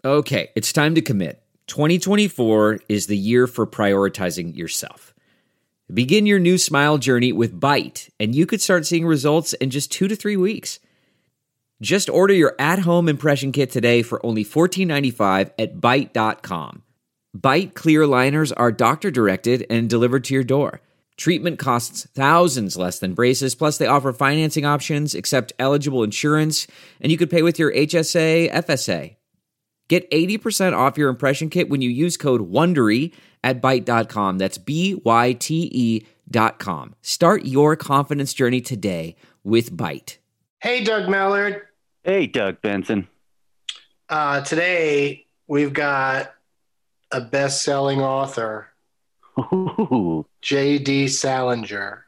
Okay, it's time to commit. 2024 is the year for prioritizing yourself. Begin your new smile journey with Byte, and you could start seeing results in just 2 to 3 weeks. Just order your at-home impression kit today for only $14.95 at Byte.com. Byte clear liners are doctor-directed and delivered to your door. Treatment costs thousands less than braces, plus they offer financing options, accept eligible insurance, and you could pay with your HSA, FSA. Get 80% off your impression kit when you use code WONDERY at Byte.com. That's BYTE.com. Start your confidence journey today with Byte. Hey, Doug Mellard. Hey, Doug Benson. Today, we've got a best-selling author, Ooh. J.D. Salinger.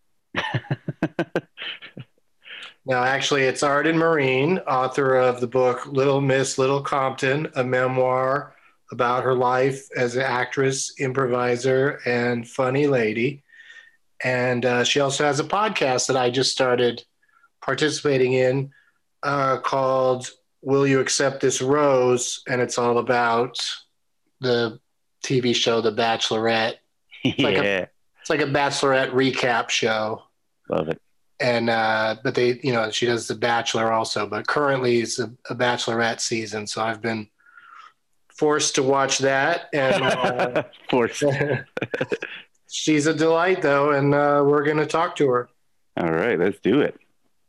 Now, actually, it's Arden Marine, author of the book Little Miss Little Compton, a memoir about her life as an actress, improviser, and funny lady. And she also has a podcast that I just started participating in called Will You Accept This Rose? And it's all about the TV show The Bachelorette. It's like a Bachelorette recap show. Love it. And but they, she does The Bachelor also, but currently it's a Bachelorette season, so I've been forced to watch that. And Forced. She's a delight, though, and we're going to talk to her. All right, let's do it.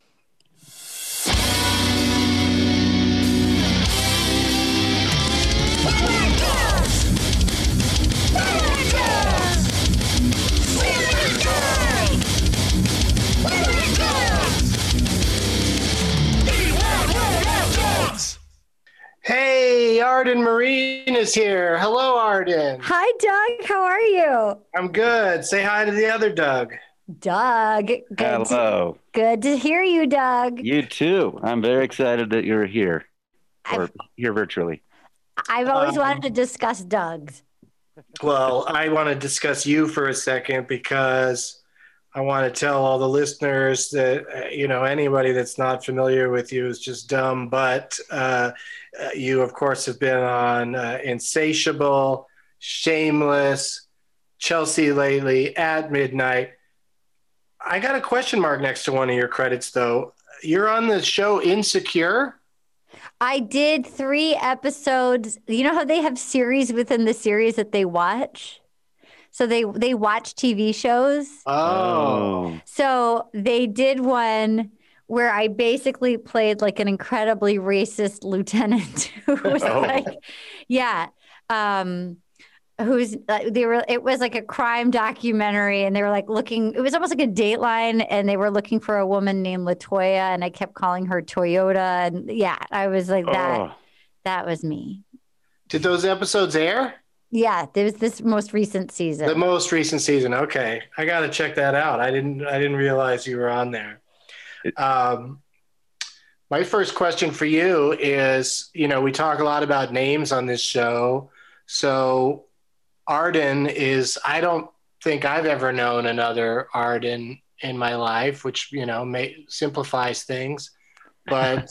Hey, Arden Marine is here. Hello, Arden. Hi, Doug. How are you? I'm good. Say hi to the other Doug. Doug. Hello. Good to hear you, Doug. You too. I'm very excited that you're here, or here virtually. I've always wanted to discuss Doug's. Well, I want to discuss you for a second because I want to tell all the listeners that, anybody that's not familiar with you is just dumb, but you, of course, have been on Insatiable, Shameless, Chelsea Lately, At Midnight. I got a question mark next to one of your credits, though. You're on the show Insecure? I did 3 episodes. You know how they have series within the series that they watch? So they watch TV shows. Oh. So they did one where I basically played like an incredibly racist lieutenant who was it was like a crime documentary, and they were like looking, it was almost like a Dateline, and they were looking for a woman named LaToya, and I kept calling her Toyota. And I was like, that was me. Did those episodes air? Yeah, there was this most recent season. The most recent season. Okay. I got to check that out. I didn't realize you were on there. My first question for you is, we talk a lot about names on this show. So Arden I don't think I've ever known another Arden in my life, which, simplifies things. But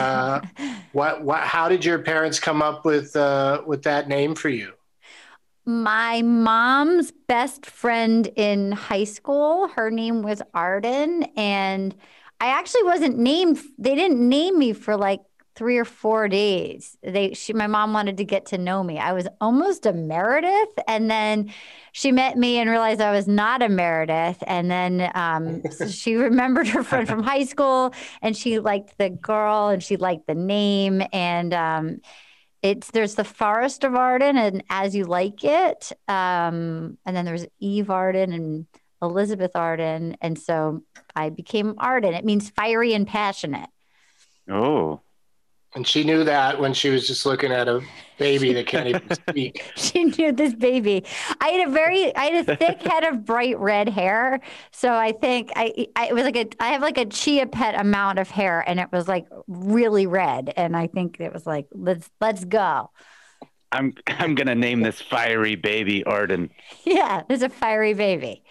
how did your parents come up with that name for you? My mom's best friend in high school, her name was Arden, and I actually wasn't named. They didn't name me for like 3 or 4 days. My mom wanted to get to know me. I was almost a Meredith, and then she met me and realized I was not a Meredith. And then so she remembered her friend from high school, and she liked the girl, and she liked the name. And there's the Forest of Arden and As You Like It, and then there's Eve Arden and Elizabeth Arden, and so I became Arden. It means fiery and passionate. Oh. And she knew that when she was just looking at a baby that can't even speak. She knew this baby. I had a thick head of bright red hair. So I think I have like a Chia Pet amount of hair, and it was like really red. And I think it was like, let's go. I'm gonna name this fiery baby Arden. Yeah, there's a fiery baby.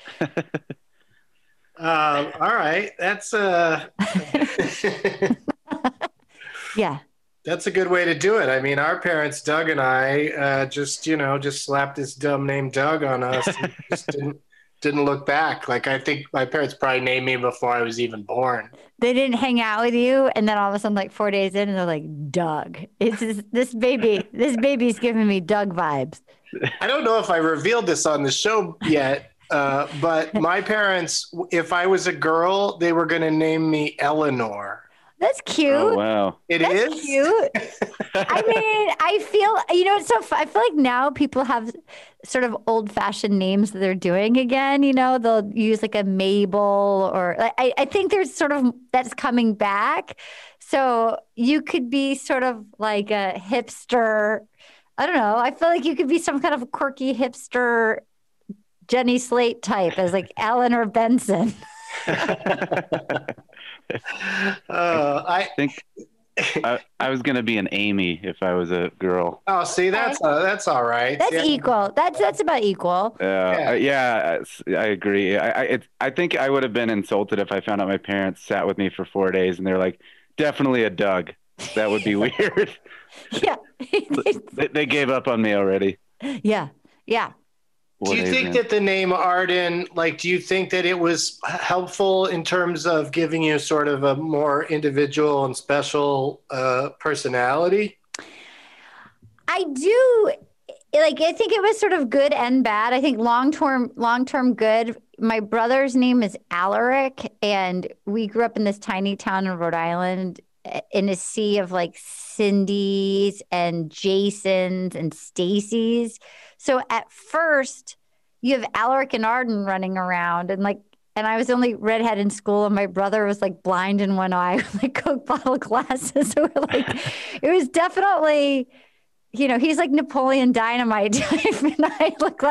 All right. That's yeah. That's a good way to do it. I mean, our parents, Doug and I, just slapped this dumb name Doug on us. And just didn't look back. Like, I think my parents probably named me before I was even born. They didn't hang out with you, and then all of a sudden, like 4 days in, and they're like, Doug. It's this baby. This baby's giving me Doug vibes. I don't know if I revealed this on the show yet, but my parents, if I was a girl, they were going to name me Eleanor. That's cute. Oh, wow. That's cute. I mean, I feel, it's so I feel like now people have sort of old fashioned names that they're doing again. They'll use like a Mabel or I think there's sort of that's coming back. So you could be sort of like a hipster. I don't know. I feel like you could be some kind of quirky hipster Jenny Slate type as like Eleanor Benson. I think I was gonna be an Amy if I was a girl. Oh, see, that's all right. That's equal. That's about equal. Yeah, I agree. I think I would have been insulted if I found out my parents sat with me for 4 days and they're like, definitely a Doug. That would be weird. Yeah, they gave up on me already. Yeah. Do you think that the name Arden, do you think that it was helpful in terms of giving you sort of a more individual and special personality? I do. I think it was sort of good and bad. I think long-term good. My brother's name is Alaric, and we grew up in this tiny town in Rhode Island in a sea of like Cindy's and Jason's and Stacy's. So at first, you have Alaric and Arden running around, and I was the only redhead in school, and my brother was like blind in one eye with like Coke bottle glasses. So it was definitely, he's like Napoleon Dynamite type, and I looked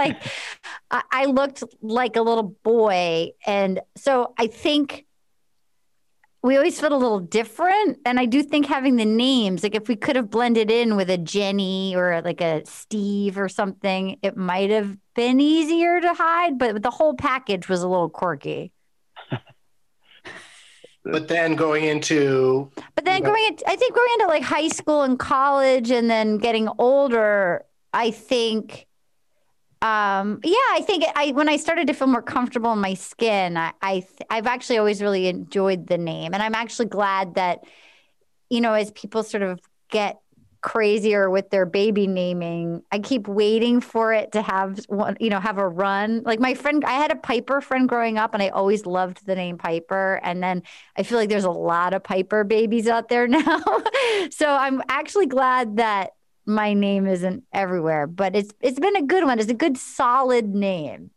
like a little boy, and so I think we always felt a little different. And I do think having the names, like if we could have blended in with a Jenny or like a Steve or something, it might have been easier to hide, but the whole package was a little quirky. But then going into like high school and college and then getting older, I think, when I started to feel more comfortable in my skin, I've actually always really enjoyed the name. And I'm actually glad that, as people sort of get crazier with their baby naming, I keep waiting for it to have a run. Like my friend, I had a Piper friend growing up, and I always loved the name Piper. And then I feel like there's a lot of Piper babies out there now. So I'm actually glad that my name isn't everywhere, but it's been a good one. It's a good solid name.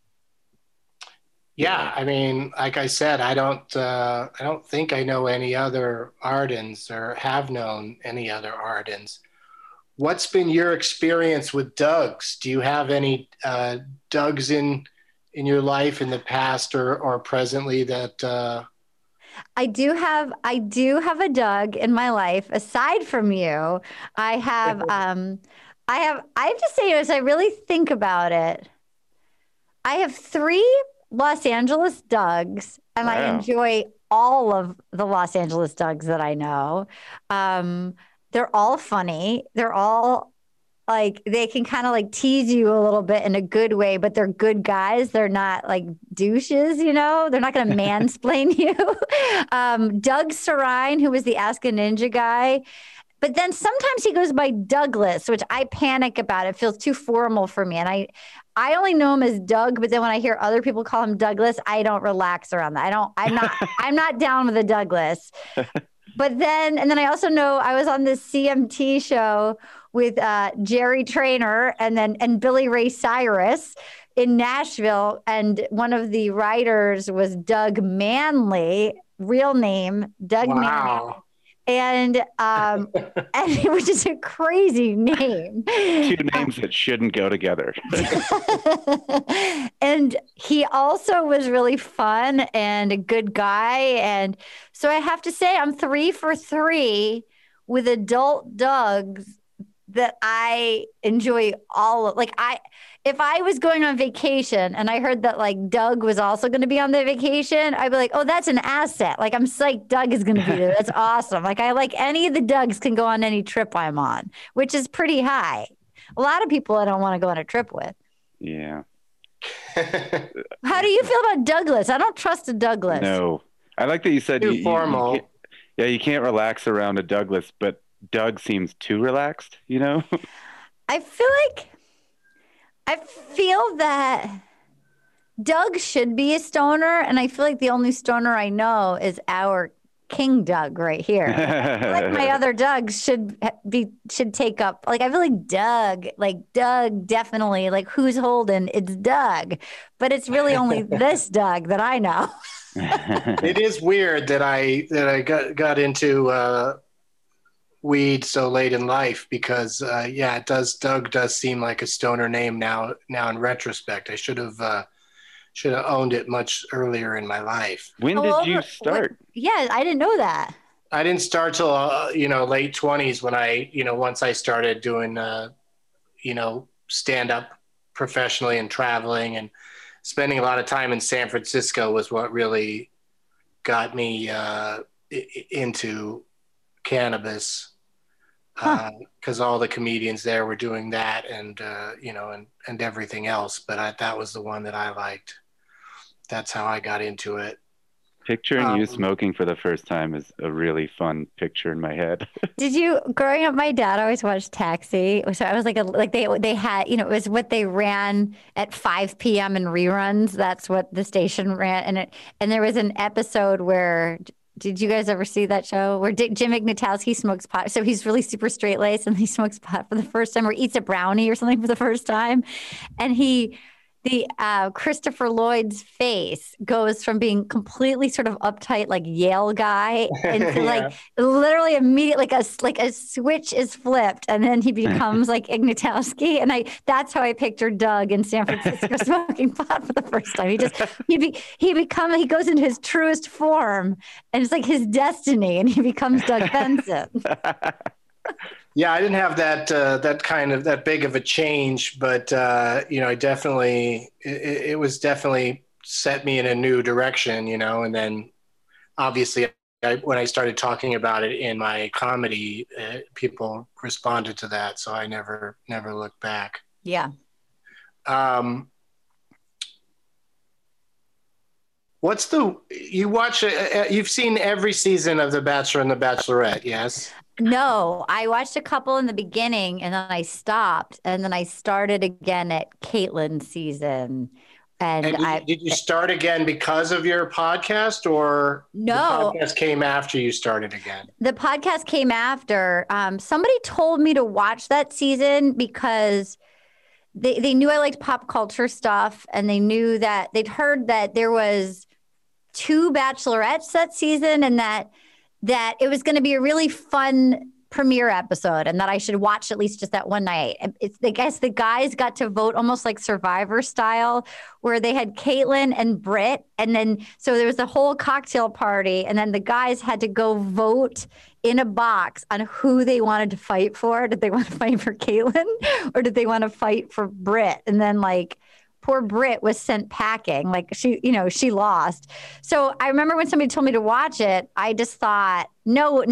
Yeah, I mean, like I said, I don't think I know any other Ardens or have known any other Ardens. What's been your experience with Dougs? Do you have any Dougs in your life in the past or presently that? I do have a Doug in my life. Aside from you, I have to say, as I really think about it, I have 3 Los Angeles Dougs, and wow. I enjoy all of the Los Angeles Dougs that I know. They're all funny. They're all they can kind of tease you a little bit in a good way, but they're good guys. They're not like douches, they're not going to mansplain you. Doug Sarine, who was the Ask a Ninja guy, but then sometimes he goes by Douglas, which I panic about. It feels too formal for me. And I only know him as Doug, but then when I hear other people call him Douglas, I don't relax around that. I'm not down with a Douglas. But then I also know I was on this CMT show with Jerry Trainer and Billy Ray Cyrus in Nashville. And one of the writers was Doug Manley, real name, Doug Manley. And it was just a crazy name. 2 names that shouldn't go together. And he also was really fun and a good guy. And so I have to say I'm 3 for 3 with adult Dougs that I enjoy if I was going on vacation and I heard that like Doug was also going to be on the vacation, I'd be like, oh, that's an asset. Like I'm psyched Doug is going to be there. That's awesome. Like I like any of the Dougs can go on any trip I'm on, which is pretty high. A lot of people I don't want to go on a trip with. Yeah. How do you feel about Douglas? I don't trust a Douglas. No. I like that you said Too formal. You can't relax around a Douglas, but Doug seems too relaxed, you know? I feel that Doug should be a stoner, and I feel like the only stoner I know is our King Doug right here. I feel like my other Dougs should take up. Like I feel like Doug definitely. Like who's holding? It's Doug, but it's really only this Doug that I know. It is weird that I got into weed so late in life because Doug does seem like a stoner name now in retrospect. I should have owned it much earlier in my life. When did you start? Yeah, I didn't know that. I didn't start till late 20s when I once I started doing stand up professionally and traveling and spending a lot of time in San Francisco was what really got me into cannabis. Because all the comedians there were doing that and everything else. But that was the one that I liked. That's how I got into it. Picturing you smoking for the first time is a really fun picture in my head. Did you, growing up, my dad always watched Taxi. So I was they had, it was what they ran at 5 p.m. in reruns. That's what the station ran. And there was an episode where, did you guys ever see that show where Jim Ignatowski smokes pot? So he's really super straight laced and he smokes pot for the first time or eats a brownie or something for the first time. And Christopher Lloyd's face goes from being completely sort of uptight, like Yale guy, into like literally immediately, like a switch is flipped, and then he becomes like Ignatowski. And that's how I pictured Doug in San Francisco smoking pot for the first time. He goes into his truest form, and it's like his destiny, and he becomes Doug Benson. Yeah, I didn't have that big of a change, but I definitely it was definitely set me in a new direction, and then obviously when I started talking about it in my comedy, people responded to that, so I never looked back. Yeah. You've seen every season of The Bachelor and The Bachelorette, yes? No, I watched a couple in the beginning and then I stopped and then I started again at Caitlin's season. And did you start again because of your podcast or no? The podcast came after you started again? The podcast came after. Somebody told me to watch that season because they knew I liked pop culture stuff and they knew that they'd heard that there was 2 bachelorettes that season and that it was going to be a really fun premiere episode and that I should watch at least just that one night. I guess the guys got to vote almost like Survivor style, where they had Caitlin and Britt. And then, so there was a whole cocktail party. And then the guys had to go vote in a box on who they wanted to fight for. Did they want to fight for Caitlin or did they want to fight for Britt? And then poor Britt was sent packing. Like she lost. So I remember when somebody told me to watch it, I just thought, no,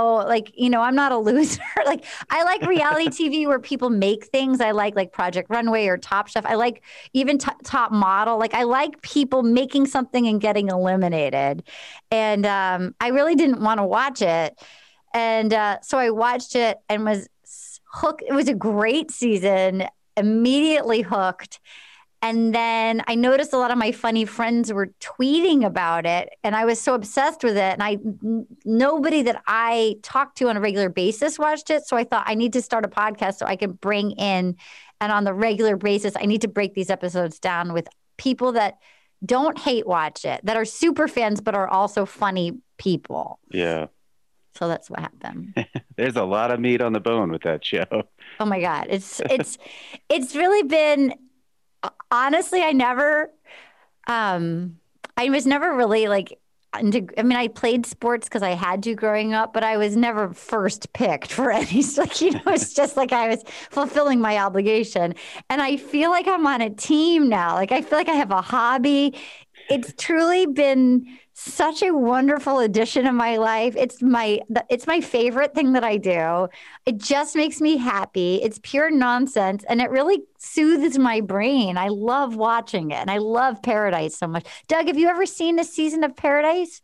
I'm not a loser. Like I like reality TV where people make things. I like Project Runway or Top Chef. I like even Top Model. Like I like people making something and getting eliminated. And I really didn't want to watch it. And so I watched it and was hooked. It was a great season, immediately hooked. And then I noticed a lot of my funny friends were tweeting about it, and I was so obsessed with it. And nobody that I talked to on a regular basis watched it. So I thought I need to start a podcast so I can bring in, and on the regular basis, I need to break these episodes down with people that don't hate watch it, that are super fans, but are also funny people. Yeah. So that's what happened. There's a lot of meat on the bone with that show. Oh my God. It's really been, honestly, I was never really I played sports because I had to growing up, but I was never first picked for any. Like, it's just like I was fulfilling my obligation. And I feel like I'm on a team now. Like, I feel like I have a hobby. It's truly been such a wonderful addition in my life. It's my favorite thing that I do. It just makes me happy. It's pure nonsense, and it really soothes my brain. I love watching it, and I love Paradise so much. Doug, have you ever seen a season of Paradise?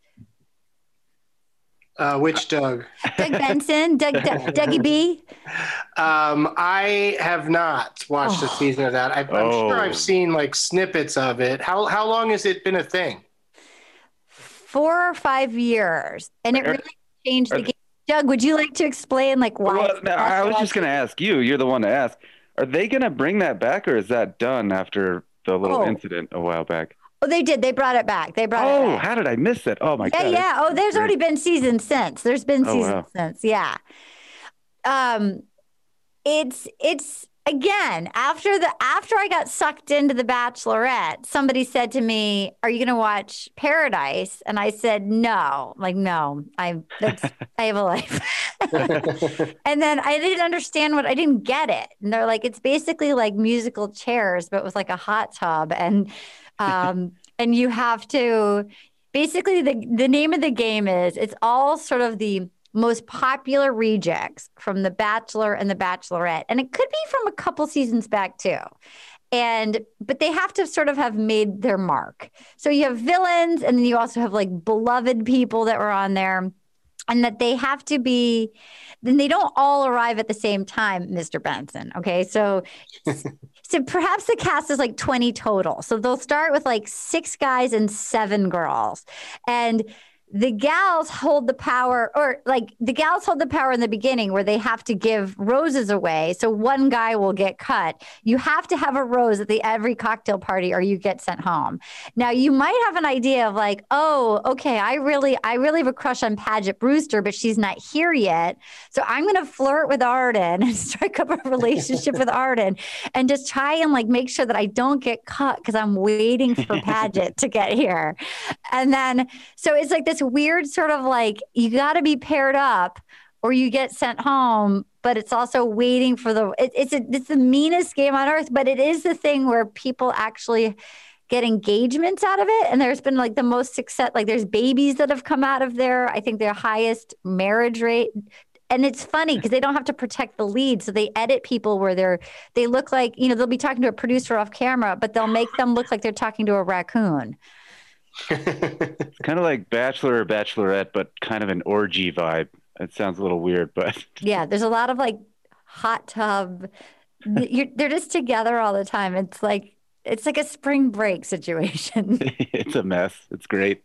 Which Doug? Doug Benson, Dougie B. I have not watched a season of that. I'm sure I've seen like snippets of it. How long has it been a thing? 4 or 5 years, and it really changed the game. Doug, would you like to explain like why? Well, no, I was just going to ask you. You're the one to ask. Are they going to bring that back, or is that done after the little incident a while back? Oh, they did. They brought it back. It back. How did I miss that? Oh my God. Yeah. Oh, there's already been seasons since. There's been seasons since. Yeah. It's again after I got sucked into The Bachelorette, somebody said to me, "Are you going to watch Paradise?" And I said, "No." Like, no, I have a life. And then I didn't get it. And they're like, it's basically like musical chairs, but with like a hot tub. And you have to basically the name of the game is it's all sort of the most popular rejects from The Bachelor and The Bachelorette. And it could be from a couple seasons back too. But they have to sort of have made their mark. So you have villains, and then you also have like beloved people that were on there. And that they have to be, then they don't all arrive at the same time, Mr. Benson. Okay. So perhaps the cast is like 20 total. So they'll start with like 6 guys and 7 girls. And the gals hold the power in the beginning where they have to give roses away. So one guy will get cut. You have to have a rose at every cocktail party or you get sent home. Now you might have an idea of like, oh, okay, I really have a crush on Paget Brewster, but she's not here yet. So I'm going to flirt with Arden and strike up a relationship with Arden and just try and like make sure that I don't get cut because I'm waiting for Paget to get here. And then, so it's like this weird sort of like you got to be paired up or you get sent home, but it's also waiting for it's the meanest game on earth, but it is the thing where people actually get engagements out of it. And there's been like the most success, like there's babies that have come out of there. I think their highest marriage rate. And it's funny because they don't have to protect the lead. So they edit people where they look like, they'll be talking to a producer off camera, but they'll make them look like they're talking to a raccoon. It's kind of like Bachelor or Bachelorette, but kind of an orgy vibe. It sounds a little weird, but yeah, there's a lot of like hot tub. They're just together all the time. It's like a spring break situation. It's a mess. It's great.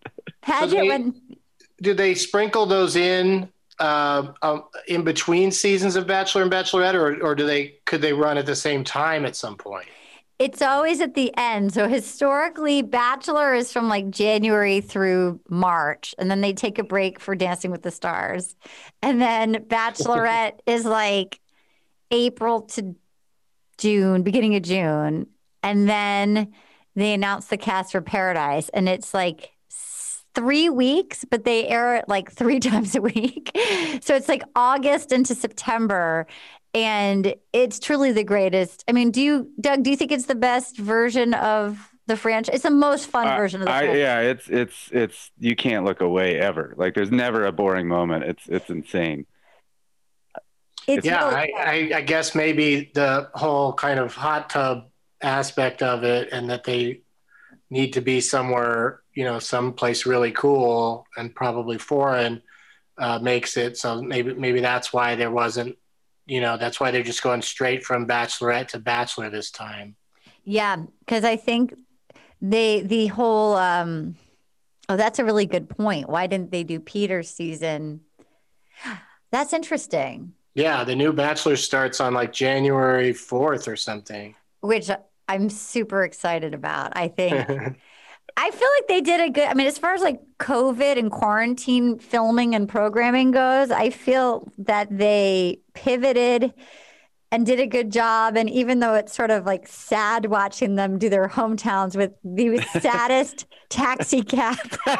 Do they sprinkle those in between seasons of Bachelor and Bachelorette, or could they run at the same time at some point? It's always at the end. So historically, Bachelor is from like January through March, and then they take a break for Dancing with the Stars. And then Bachelorette is like April to June, beginning of June. And then they announce the cast for Paradise, and it's like 3 weeks, but they air it like 3 times a week. So it's like August into September. And it's truly the greatest. I mean, Doug, do you think it's the best version of the franchise? It's the most fun version of the franchise. Yeah, it's you can't look away ever. Like there's never a boring moment. It's insane. I guess maybe the whole kind of hot tub aspect of it, and that they need to be somewhere, someplace really cool and probably foreign, makes it so maybe that's why there wasn't. That's why they're just going straight from Bachelorette to Bachelor this time. Yeah, because I think the whole that's a really good point. Why didn't they do Peter's season? That's interesting. Yeah, the new Bachelor starts on like January 4th or something. Which I'm super excited about. I think I feel like they did a good, as far as like COVID and quarantine filming and programming goes, I feel that they pivoted and did a good job. And even though it's sort of like sad watching them do their hometowns with the saddest taxi cab.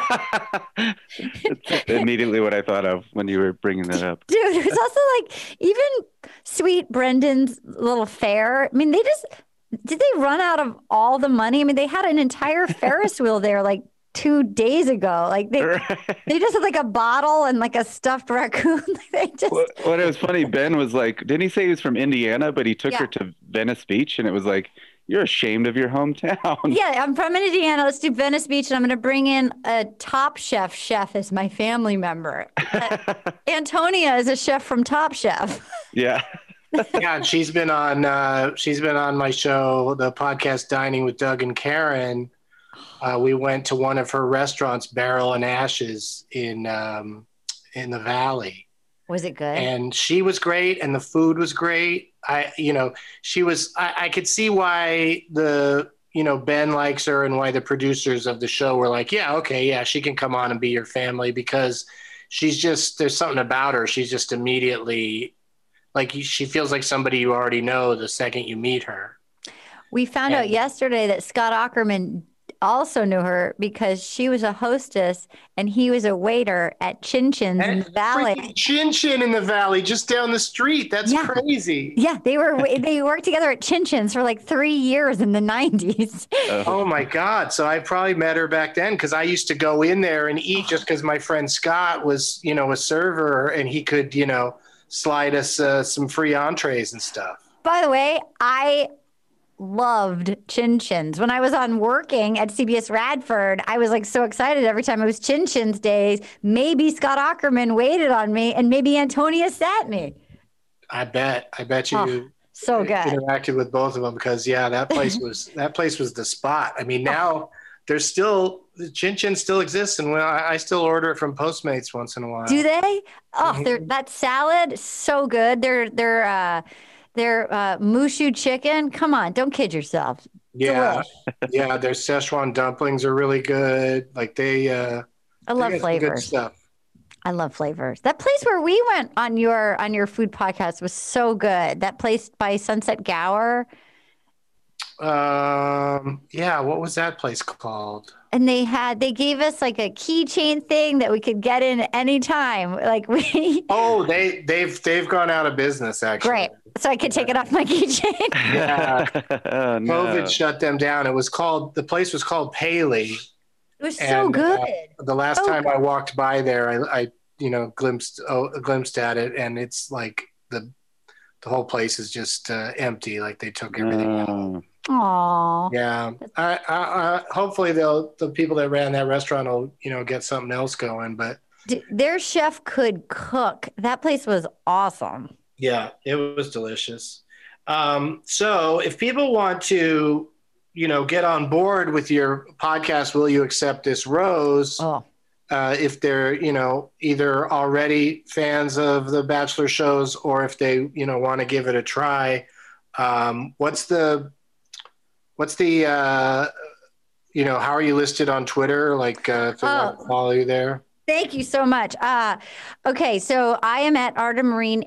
That's immediately what I thought of when you were bringing that up. Dude, it was also like even sweet Brendan's little fair. I mean, did they run out of all the money? I mean, they had an entire Ferris wheel there like 2 days ago. Like they just had like a bottle and like a stuffed raccoon. They just What it was funny, Ben was like, didn't he say he was from Indiana, but he took her to Venice Beach, and it was like, you're ashamed of your hometown. Yeah, I'm from Indiana. Let's do Venice Beach, and I'm going to bring in a Top Chef as my family member. Antonia is a chef from Top Chef. Yeah. Yeah, and she's been on my show, the podcast Dining with Doug and Karen. We went to one of her restaurants, Barrel and Ashes, in the Valley. Was it good? And she was great, and the food was great. I could see why Ben likes her and why the producers of the show were like, yeah, okay, yeah, she can come on and be your family, because there's something about her. She's just immediately like, she feels like somebody you already know the second you meet her. We found out yesterday that Scott Aukerman also knew her because she was a hostess and he was a waiter at Chin Chin's in the Valley. Chin Chin in the Valley, just down the street. That's crazy. Yeah, they worked together at Chin Chin's for like 3 years in the 90s. Oh my God. So I probably met her back then, because I used to go in there and eat just because my friend Scott was, a server, and he could, slide us some free entrees and stuff. By the way, I loved Chin Chin's. When I was on working at CBS Radford, I was like so excited every time it was Chin Chin's days. Maybe Scott Aukerman waited on me, and maybe Antonia sat me. I bet you so good. Interacted with both of them, because that place was the spot. I mean, now there's still Chin Chin still exists, and I still order it from Postmates once in a while. Do they? Oh, that salad, so good. Their Mushu chicken. Come on, don't kid yourself. Yeah, yeah. Their Szechuan dumplings are really good. Like I love flavors. Good stuff. I love flavors. That place where we went on your food podcast was so good. That place by Sunset Gower. Yeah. What was that place called? And they gave us like a keychain thing that we could get in anytime. Like they've gone out of business, actually. Great. So I could take it off my keychain. Yeah. Oh, no. COVID shut them down. The place was called Paley. It was so good. The last time I walked by there, I glimpsed at it, and it's like the whole place is just empty. Like they took everything out. Aww. Yeah. I hopefully the people that ran that restaurant will get something else going. But their chef could cook. That place was awesome. Yeah, it was delicious. So if people want to, get on board with your podcast, Will You Accept This Rose? Oh. If they're, either already fans of the Bachelor shows, or if they, want to give it a try, what's the how are you listed on Twitter? Like, if they want to follow you there? Thank you so much. Okay, so I am at Arden Myrin,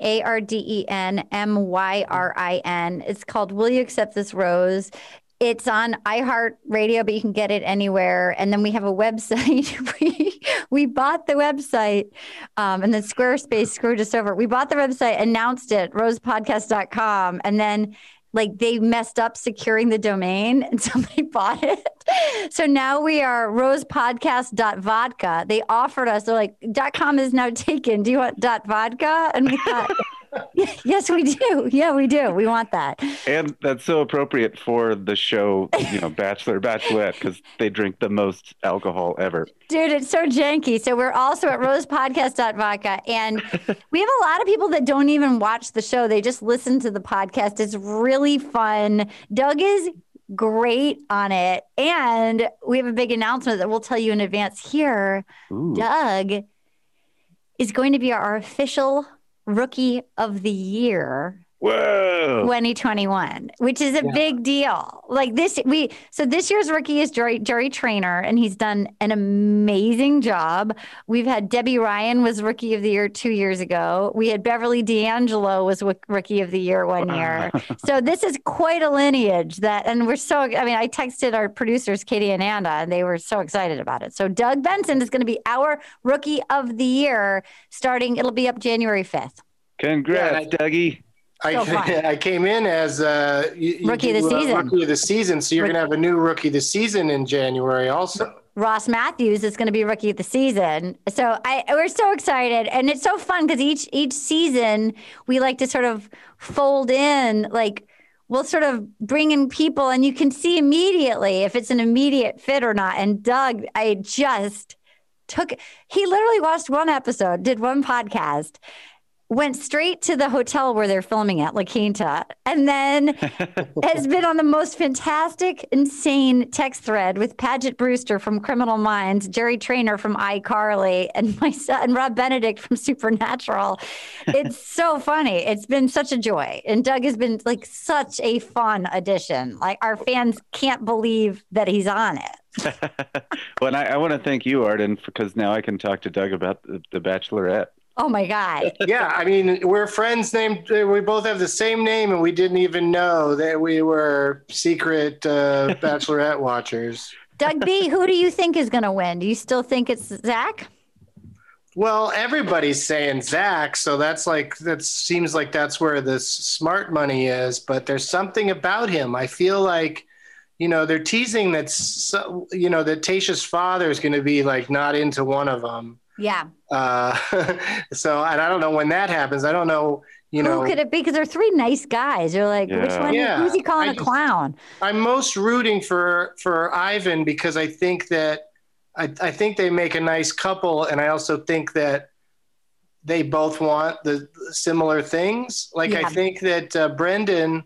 ARDENMYRIN. It's called Will You Accept This Rose? It's on iHeartRadio, but you can get it anywhere. And then we have a website. We bought the website, and then Squarespace screwed us over. We bought the website, announced it, rosepodcast.com, and then they messed up securing the domain, and somebody bought it. So now we are rosepodcast.vodka. They offered us, they're like, .com is now taken. Do you want .vodka? And we thought, yes, we do. Yeah, we do. We want that. And that's so appropriate for the show, Bachelor, Bachelorette, because they drink the most alcohol ever. Dude, it's so janky. So we're also at rosepodcast.vodka. And we have a lot of people that don't even watch the show. They just listen to the podcast. It's really fun. Doug is great on it. And we have a big announcement that we'll tell you in advance here. Ooh. Doug is going to be our official Rookie of the Year Whoa. 2021, which is a big deal. Like this year's rookie is Jerry Trainer, and he's done an amazing job. We've had Debbie Ryan was rookie of the year 2 years ago. We had Beverly D'Angelo was rookie of the year 1 year. So this is quite a lineage and I texted our producers, Katie and Anna, and they were so excited about it. So Doug Benson is going to be our rookie of the year it'll be up January 5th. Congrats, Dougie. I came in as rookie of the season. So you're going to have a new rookie of the season in January also. Ross Matthews is going to be rookie of the season. So we're so excited. And it's so fun because each season we like to sort of fold in, like we'll sort of bring in people and you can see immediately if it's an immediate fit or not. And Doug, he literally watched one episode, did one podcast, went straight to the hotel where they're filming at La Quinta, and then has been on the most fantastic, insane text thread with Paget Brewster from Criminal Minds, Jerry Trainer from iCarly, and my son, Rob Benedict from Supernatural. It's so funny. It's been such a joy. And Doug has been like such a fun addition. Like our fans can't believe that he's on it. Well, I want to thank you, Arden, because now I can talk to Doug about the Bachelorette. Oh my God. Yeah, I mean, we're friends we both have the same name and we didn't even know that we were secret Bachelorette watchers. Doug B., who do you think is going to win? Do you still think it's Zach? Well, everybody's saying Zach, so that seems like that's where the smart money is, but there's something about him. I feel like, they're teasing that Tayshia's father is going to be like not into one of them. Yeah. So, and I don't know when that happens. I don't know, Who could it be? Because they're three nice guys. You're like, which one? Yeah. Who's he calling a clown? I'm most rooting for Ivan because I think that I think they make a nice couple. And I also think that they both want the similar things. Like, I think that Brendan,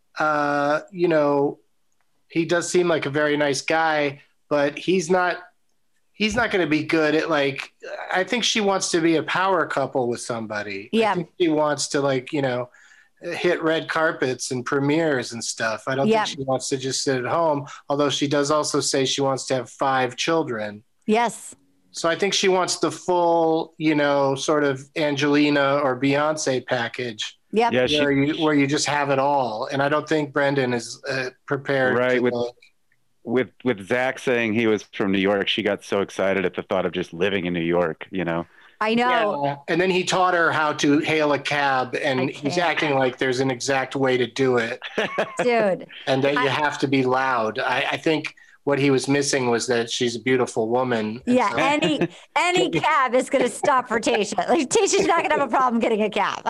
he does seem like a very nice guy, but he's not going to be good at I think she wants to be a power couple with somebody. Yeah. I think she wants to hit red carpets and premieres and stuff. I don't think she wants to just sit at home, although she does also say she wants to have 5 children. Yes. So I think she wants the full, sort of Angelina or Beyonce package. Yep. Yeah. Where you just have it all. And I don't think Brendan is prepared. Right. With Zach saying he was from New York, she got so excited at the thought of just living in New York, I know. Yeah. And then he taught her how to hail a cab, and he's acting like there's an exact way to do it. Dude. And that you have to be loud. I think what he was missing was that she's a beautiful woman. Yeah, so. any cab is going to stop for Tayshia. Like, Tayshia's not going to have a problem getting a cab.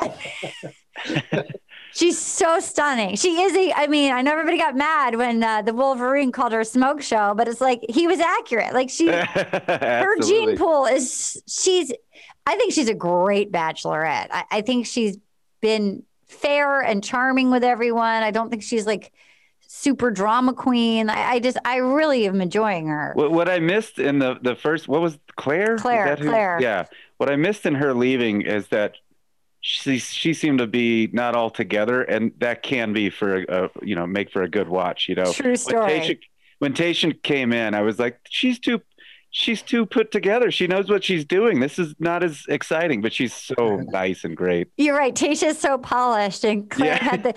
She's so stunning. She is I know everybody got mad when the Wolverine called her a smoke show, but it's like he was accurate. Like her gene pool I think she's a great bachelorette. I think she's been fair and charming with everyone. I don't think she's like super drama queen. I really am enjoying her. What I missed in the first, what was Claire? Claire. Yeah. What I missed in her leaving is that she seemed to be not all together, and that can be make for a good watch. True story. When Tayshia came in, I was like, she's too put together. She knows what she's doing. This is not as exciting, but she's so nice and great. You're right. Tayshia's so polished, and Claire had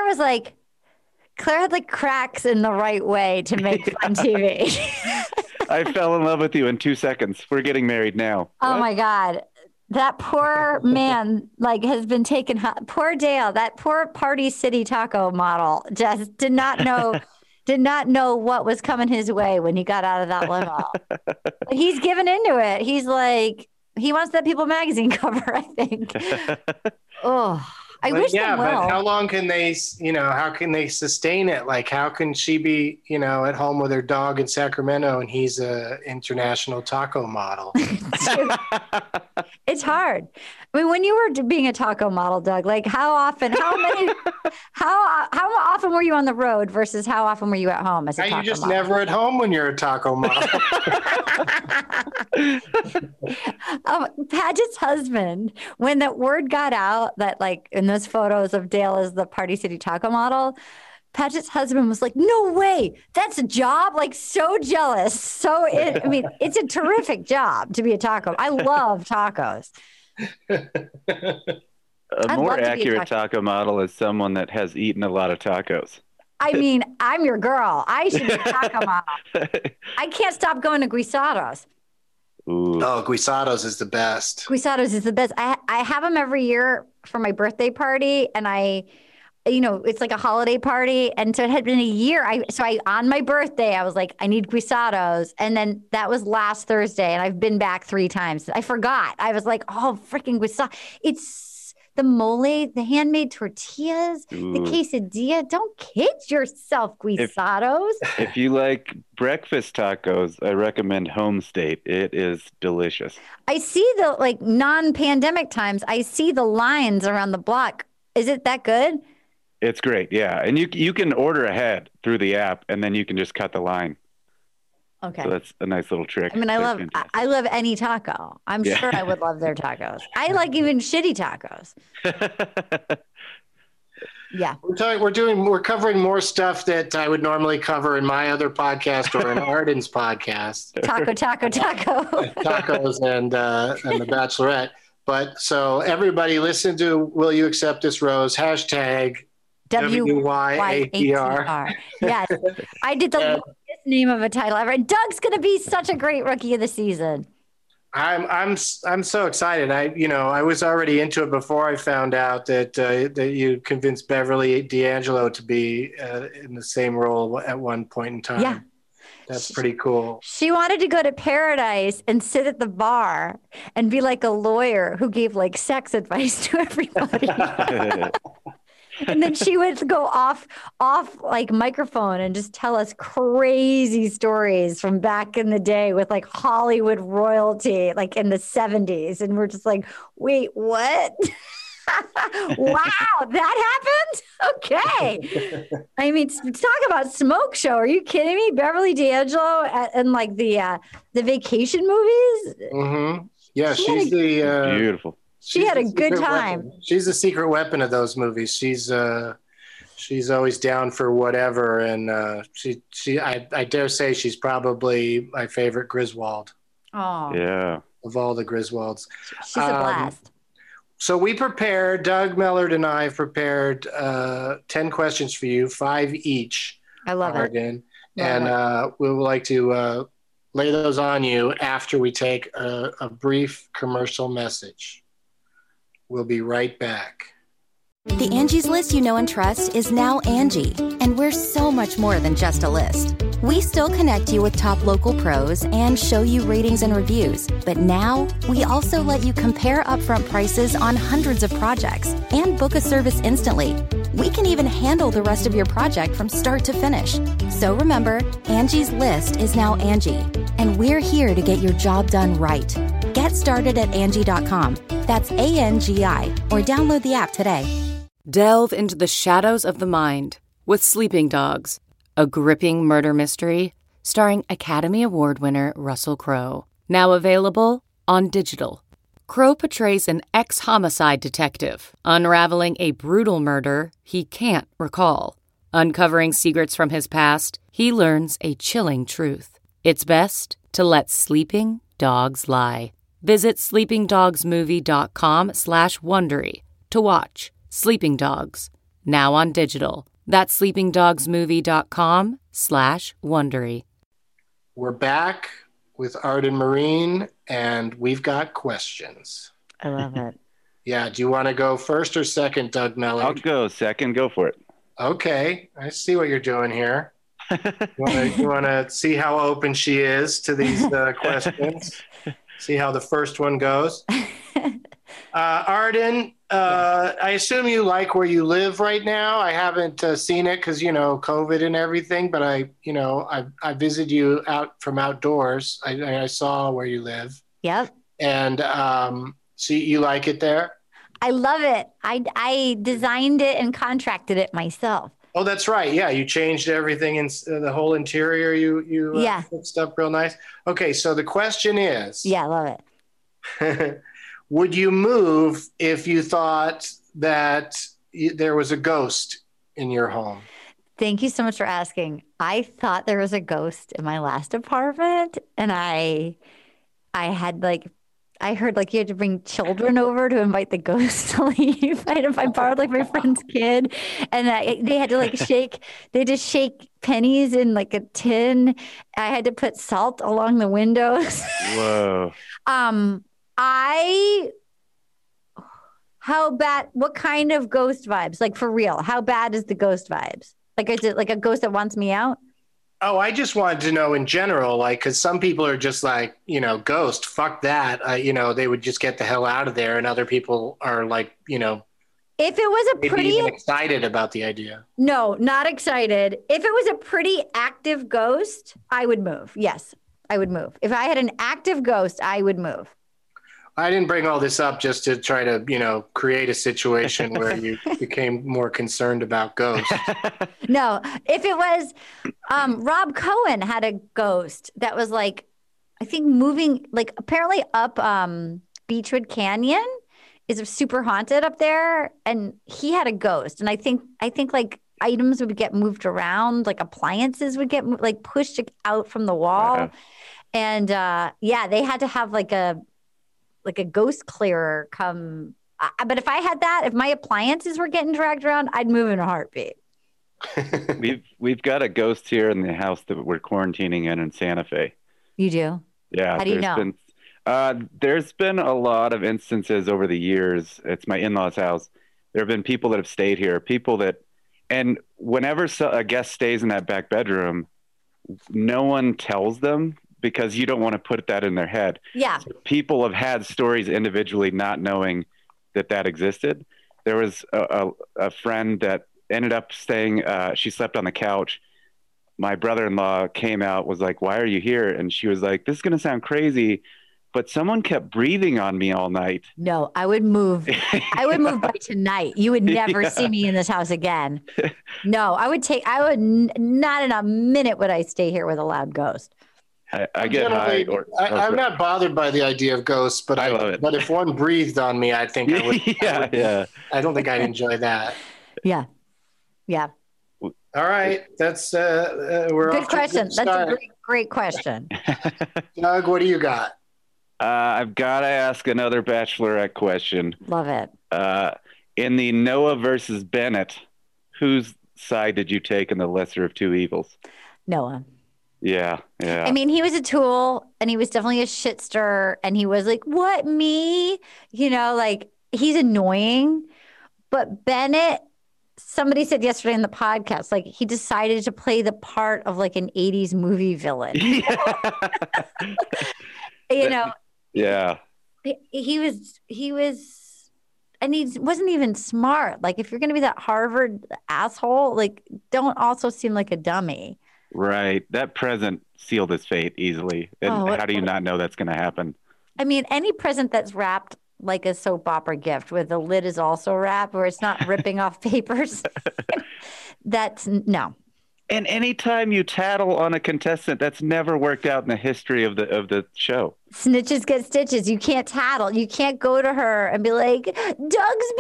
cracks in the right way to make fun TV. I fell in love with you in 2 seconds. We're getting married now. Oh my God. That poor man has been taken. Poor Dale, that poor Party City taco model just did not know what was coming his way when he got out of that limo. But he's given into it. He's like, he wants that People magazine cover, I think. I wish they will. But how long can they, how can they sustain it? Like, how can she be, at home with her dog in Sacramento and he's a international taco model? It's hard. I mean, when you were being a taco model, Doug, like how often, how often were you on the road versus how often were you at home as a taco model? You're just never at home when you're a taco model. Paget's husband, when that word got out that like in those photos of Dale as the Party City taco model, Paget's husband was like, "No way, that's a job!" Like so jealous. I mean, it's a terrific job to be a taco. I love tacos. A more accurate taco model is someone that has eaten a lot of tacos. I mean, I'm your girl. I should be a taco model. I can't stop going to Guisados. Ooh. Oh, Guisados is the best. Guisados is the best. I have them every year for my birthday party, and it's like a holiday party. And so it had been a year. On my birthday, I was like, I need Guisados. And then that was last Thursday. And I've been back 3 times. I forgot. I was like, oh, freaking Guisados. It's the mole, the handmade tortillas, Ooh. the quesadilla. Don't kid yourself, Guisados. If you like breakfast tacos, I recommend Home State. It is delicious. I see the like non-pandemic times. I see the lines around the block. Is it that good? It's great, yeah. And you can order ahead through the app, and then you can just cut the line. Okay. So that's a nice little trick. I mean, I love any taco. I'm sure I would love their tacos. I like even shitty tacos. Yeah. We're covering more stuff that I would normally cover in my other podcast or in Arden's podcast. Taco. Tacos and The Bachelorette. But so everybody listen to Will You Accept This Rose? Hashtag WYAPR. Yes. I did the longest name of a title ever. Doug's going to be such a great rookie of the season. I'm so excited. I was already into it before I found out that you convinced Beverly D'Angelo to be in the same role at one point in time. Yeah. That's pretty cool. She wanted to go to Paradise and sit at the bar and be like a lawyer who gave like sex advice to everybody. And then she would go off like microphone and just tell us crazy stories from back in the day with like Hollywood royalty, like in the 70s. And we're just like, wait, what? Wow, that happened? Okay. I mean, talk about smoke show. Are you kidding me? Beverly D'Angelo and like the vacation movies? Mm-hmm. Yeah, she's beautiful. She had a good time. Weapon. She's the secret weapon of those movies. She's always down for whatever, and I dare say she's probably my favorite Griswold. Oh, yeah, of all the Griswolds. She's a blast. So we prepared, Doug Mellard and I have prepared 10 questions for you, 5 each. I love it. And we would like to lay those on you after we take a brief commercial message. We'll be right back. The Angie's List you know and trust is now Angie, and we're so much more than just a list. We still connect you with top local pros and show you ratings and reviews, but now we also let you compare upfront prices on hundreds of projects and book a service instantly. We can even handle the rest of your project from start to finish. So remember, Angie's List is now Angie, and we're here to get your job done right. Get started at Angie.com. That's ANGI, or download the app today. Delve into the shadows of the mind with Sleeping Dogs, a gripping murder mystery starring Academy Award winner Russell Crowe. Now available on digital. Crowe portrays an ex-homicide detective unraveling a brutal murder he can't recall. Uncovering secrets from his past, he learns a chilling truth. It's best to let sleeping dogs lie. Visit sleepingdogsmovie.com/Wondery to watch Sleeping Dogs, now on digital. That's sleepingdogsmovie.com/Wondery. We're back with Arden Marine, and we've got questions. I love it. Yeah. Do you want to go first or second, Doug Mellard? I'll go second. Go for it. Okay. I see what you're doing here. You want to see how open she is to these questions? See how the first one goes? Arden, I assume you like where you live right now. I haven't seen it because, COVID and everything, but I visited you out from outdoors. I saw where you live. Yep. And So you like it there? I love it. I designed it and contracted it myself. Oh, that's right. Yeah, you changed everything in the whole interior. You fixed up real nice. Okay, so the question is, yeah, I love it. Would you move if you thought that there was a ghost in your home? Thank you so much for asking. I thought there was a ghost in my last apartment, and I had I heard you had to bring children over to invite the ghost to leave. I borrowed my friend's kid, and they had to shake pennies in a tin. I had to put salt along the windows. Whoa. How bad? What kind of ghost vibes? For real? How bad is the ghost vibes? Is it a ghost that wants me out? Oh, I just wanted to know in general, because some people are just ghost, fuck that. They would just get the hell out of there. And other people are if it was maybe even excited about the idea. No, not excited. If it was a pretty active ghost, I would move. Yes, I would move. If I had an active ghost, I would move. I didn't bring all this up just to try to, create a situation where you became more concerned about ghosts. No, if it was Rob Cohen had a ghost that was I think moving apparently up Beechwood Canyon is super haunted up there, and he had a ghost, and I think items would get moved around, appliances would get pushed out from the wall. Uh-huh. And they had to have a ghost clearer come. But if I had that, if my appliances were getting dragged around, I'd move in a heartbeat. We've got a ghost here in the house that we're quarantining in Santa Fe. You do? Yeah. How do you know? There's been a lot of instances over the years. It's my in-laws' house. There have been people that have stayed here, and whenever a guest stays in that back bedroom, no one tells them, because you don't want to put that in their head. Yeah. So people have had stories individually not knowing that existed. There was a friend that ended up staying, she slept on the couch. My brother-in-law came out, was like, "Why are you here?" And she was like, "This is going to sound crazy, but someone kept breathing on me all night." No, I would move. I would move by tonight. You would never see me in this house again. No, not in a minute would I stay here with a loud ghost. I get high. I'm not bothered by the idea of ghosts, but I love it. But if one breathed on me, I think I would. Yeah. I don't think I'd enjoy that. Yeah. All right, that's we're good off question. To a good That's a great question. Doug, what do you got? I've got to ask another Bachelorette question. Love it. In the Noah versus Bennett, whose side did you take in the lesser of two evils? Noah. Yeah. I mean, he was a tool, and he was definitely a shit stirrer, and he was like, "What, me?" He's annoying. But Bennett, somebody said yesterday in the podcast, he decided to play the part of an 80s movie villain. Yeah. He was, and he wasn't even smart. If you're going to be that Harvard asshole, don't also seem like a dummy. Right. That present sealed his fate easily. And how do you not know that's going to happen? I mean, any present that's wrapped like a soap opera gift where the lid is also wrapped, where it's not ripping off papers, that's no. And anytime you tattle on a contestant, that's never worked out in the history of the show. Snitches get stitches. You can't tattle. You can't go to her and be like, Doug's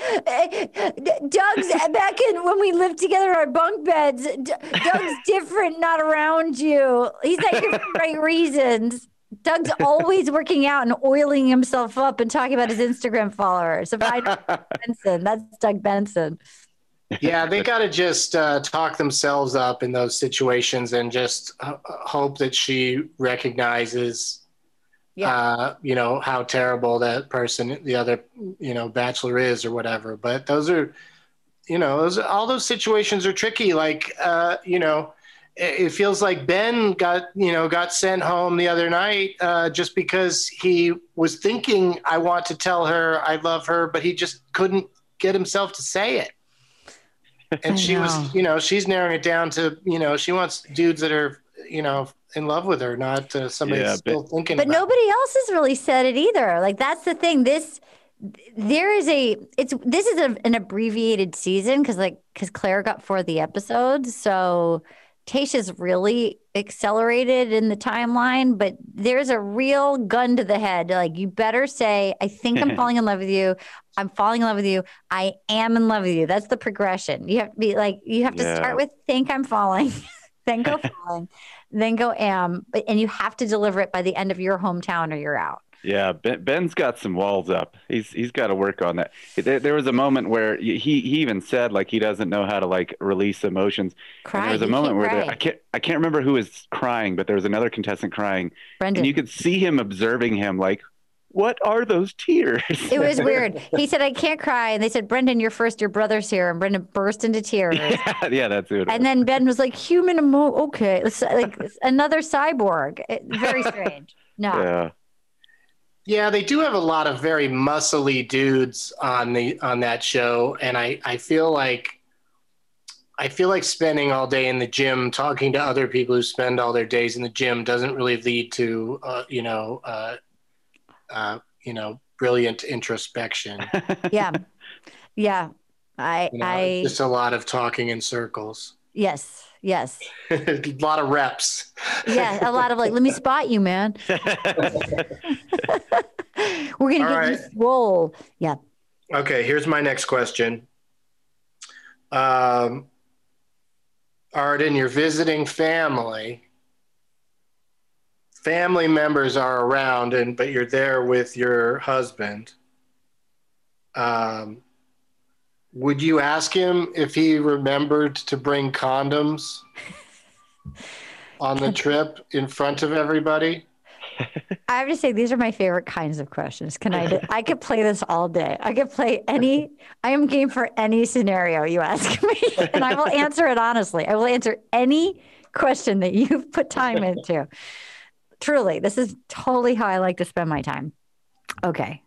back in when we lived together in our bunk beds. Doug's different, not around you. He's not here for the right reasons. Doug's always working out and oiling himself up and talking about his Instagram followers. If I know Benson, that's Doug Benson. Yeah, they got to just talk themselves up in those situations and just hope that she recognizes, how terrible that person, the other, bachelor is or whatever. But those are, all those situations are tricky. It feels like Ben got sent home the other night just because he was thinking, I want to tell her I love her, but he just couldn't get himself to say it. And she was, she's narrowing it down to, she wants dudes that are, in love with her, not somebody Yeah, that's still thinking But about nobody else has really said it either. Like that's the thing. This is an abbreviated season because Claire got 4 of the episodes, so Tayshia's really accelerated in the timeline. But there's a real gun to the head. Like you better say, "I think I'm falling in love with you. I'm falling in love with you. I am in love with you." That's the progression. You have to be like you have to start with "think I'm falling," then go falling, then go am, and you have to deliver it by the end of your hometown or you're out. Yeah, Ben's got some walls up. He's got to work on that. There was a moment where he even said like he doesn't know how to like release emotions. Cry. And there was a moment where I can't remember who was crying, but there was another contestant crying, Brendan. and you could see him observing him like, what are those tears? It was weird. He said, "I can't cry," and they said, "Brendan, you're first. Your brother's here." And Brendan burst into tears. Yeah, that's it. And then Ben was like, okay, it's like another cyborg. Very strange. No. Yeah. Yeah, they do have a lot of very muscly dudes on that show, and I feel like spending all day in the gym talking to other people who spend all their days in the gym doesn't really lead to brilliant introspection. Yeah. It's just a lot of talking in circles. Yes. A lot of reps. Yeah, a lot of like, let me spot you, man. We're gonna get you swole. Yeah. Okay, here's my next question. Arden, you're visiting family. Family members are around, but you're there with your husband. Would you ask him if he remembered to bring condoms on the trip in front of everybody? I have to say, these are my favorite kinds of questions. I could play this all day. I could play I am game for any scenario you ask me, and I will answer it honestly. I will answer any question that you've put time into. Truly, this is totally how I like to spend my time. Okay.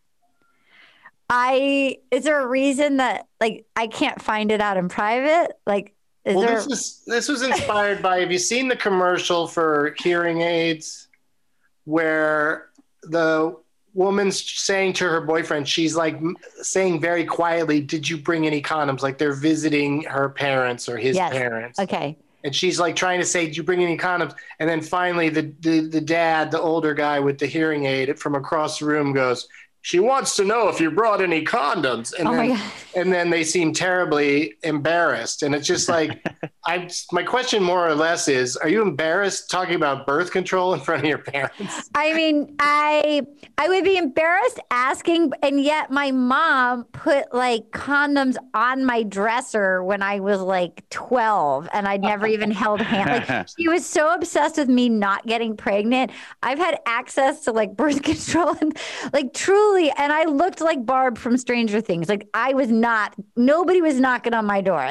Is there a reason that like I can't find it out in private? Like, this was inspired by, have you seen the commercial for hearing aids where the woman's saying to her boyfriend, she's like saying very quietly, "Did you bring any condoms?" Like they're visiting her parents or his parents. Okay. And she's like trying to say, "Did you bring any condoms?" And then finally the dad, the older guy with the hearing aid from across the room goes, "She wants to know if you brought any condoms." And then they seem terribly embarrassed. And it's just like, my question more or less is, are you embarrassed talking about birth control in front of your parents? I mean, I would be embarrassed asking, and yet my mom put like condoms on my dresser when I was like 12 and I'd never even held hands. Like she was so obsessed with me not getting pregnant. I've had access to like birth control and like truly, and I looked like Barb from Stranger Things. Like nobody was knocking on my door.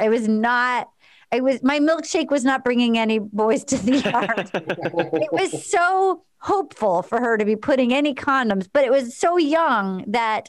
My milkshake was not bringing any boys to the yard. It was so hopeful for her to be putting any condoms, but it was so young that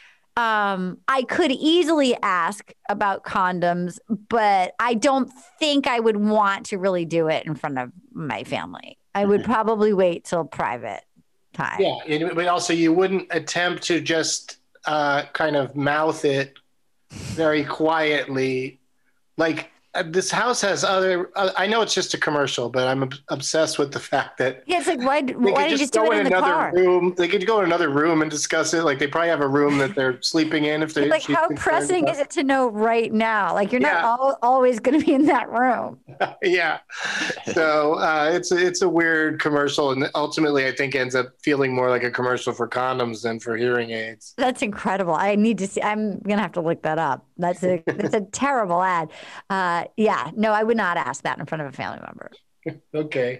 I could easily ask about condoms, but I don't think I would want to really do it in front of my family. I would probably wait till private time. Yeah, but also you wouldn't attempt to just kind of mouth it very quietly, like. This house has other. I know it's just a commercial, but I'm obsessed with the fact that it's like why did you just do it in the car? They could go in another room and discuss it. Like they probably have a room that they're sleeping in. If they like, how pressing is it to know right now? Like you're not always going to be in that room. Yeah. So it's a weird commercial, and ultimately I think ends up feeling more like a commercial for condoms than for hearing aids. That's incredible. I need to see. I'm gonna have to look that up. That's a terrible ad. Yeah, no, I would not ask that in front of a family member. Okay.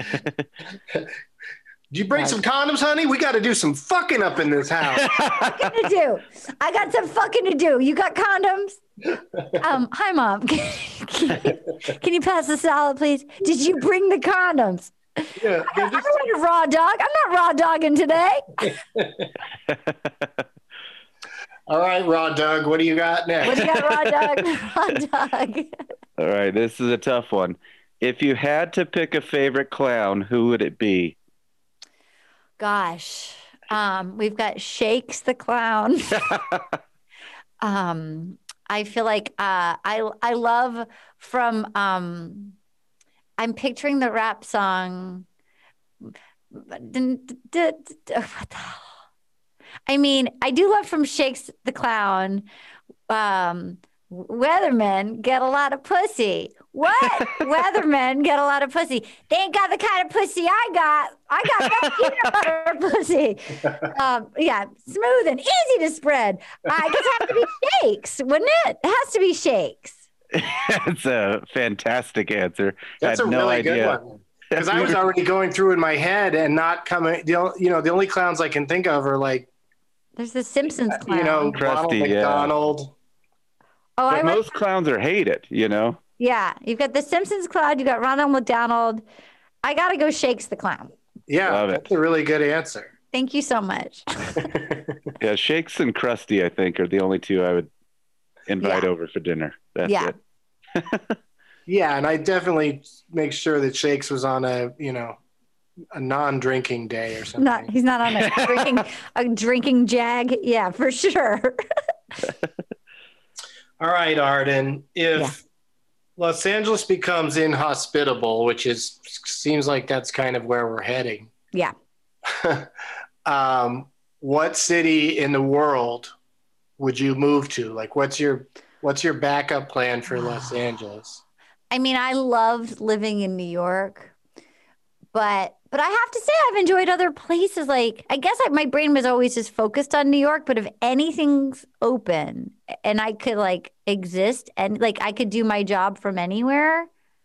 Do you bring some condoms, honey? We got to do some fucking up in this house. I got some fucking to do. You got condoms? Hi, Mom. Can you pass the salad, please? Did you bring the condoms? Yeah. I don't want a raw dog. I'm not raw dogging today. All right, Raw Doug, what do you got next? What do you got, Raw Doug? Raw Doug. All right, this is a tough one. If you had to pick a favorite clown, who would it be? Gosh, we've got Shakes the Clown. I feel like I love from I'm picturing the rap song. I mean, I do love from Shakes the Clown. Weathermen get a lot of pussy. What? Weathermen get a lot of pussy. They ain't got the kind of pussy I got. I got that peanut butter pussy. Yeah, smooth and easy to spread. I guess it has to be Shakes, wouldn't it? It has to be Shakes. That's a fantastic answer. That's I had a no really idea. good one. Because I was already going through in my head and not coming. The only clowns I can think of are like, there's the Simpsons clown. Ronald Krusty, yeah. McDonald. Oh, But most clowns are hated, Yeah, you've got the Simpsons clown. You got Ronald McDonald. I gotta go Shakes the Clown. Yeah, Love it. that's a really good answer. Thank you so much. Yeah, Shakes and Krusty, I think, are the only two I would invite over for dinner. That's it. Yeah, and I definitely make sure that Shakes was on a non-drinking day or something. He's not on a drinking jag. Yeah, for sure. All right, Arden. If Los Angeles becomes inhospitable, which seems like that's kind of where we're heading. Yeah. What city in the world would you move to? Like, what's your backup plan for Los Angeles? I mean, I loved living in New York, but I have to say I've enjoyed other places. Like, I guess my brain was always just focused on New York, but if anything's open and I could like exist and like I could do my job from anywhere,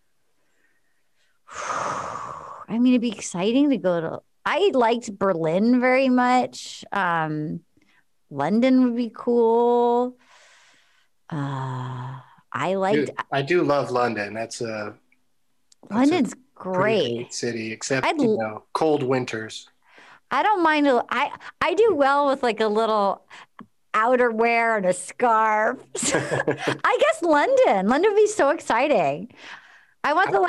I mean, it'd be exciting to go to. I liked Berlin very much. London would be cool. I do love London. London's great city, except cold winters. I don't mind. I do well with like a little outerwear and a scarf. I guess London would be so exciting. I want the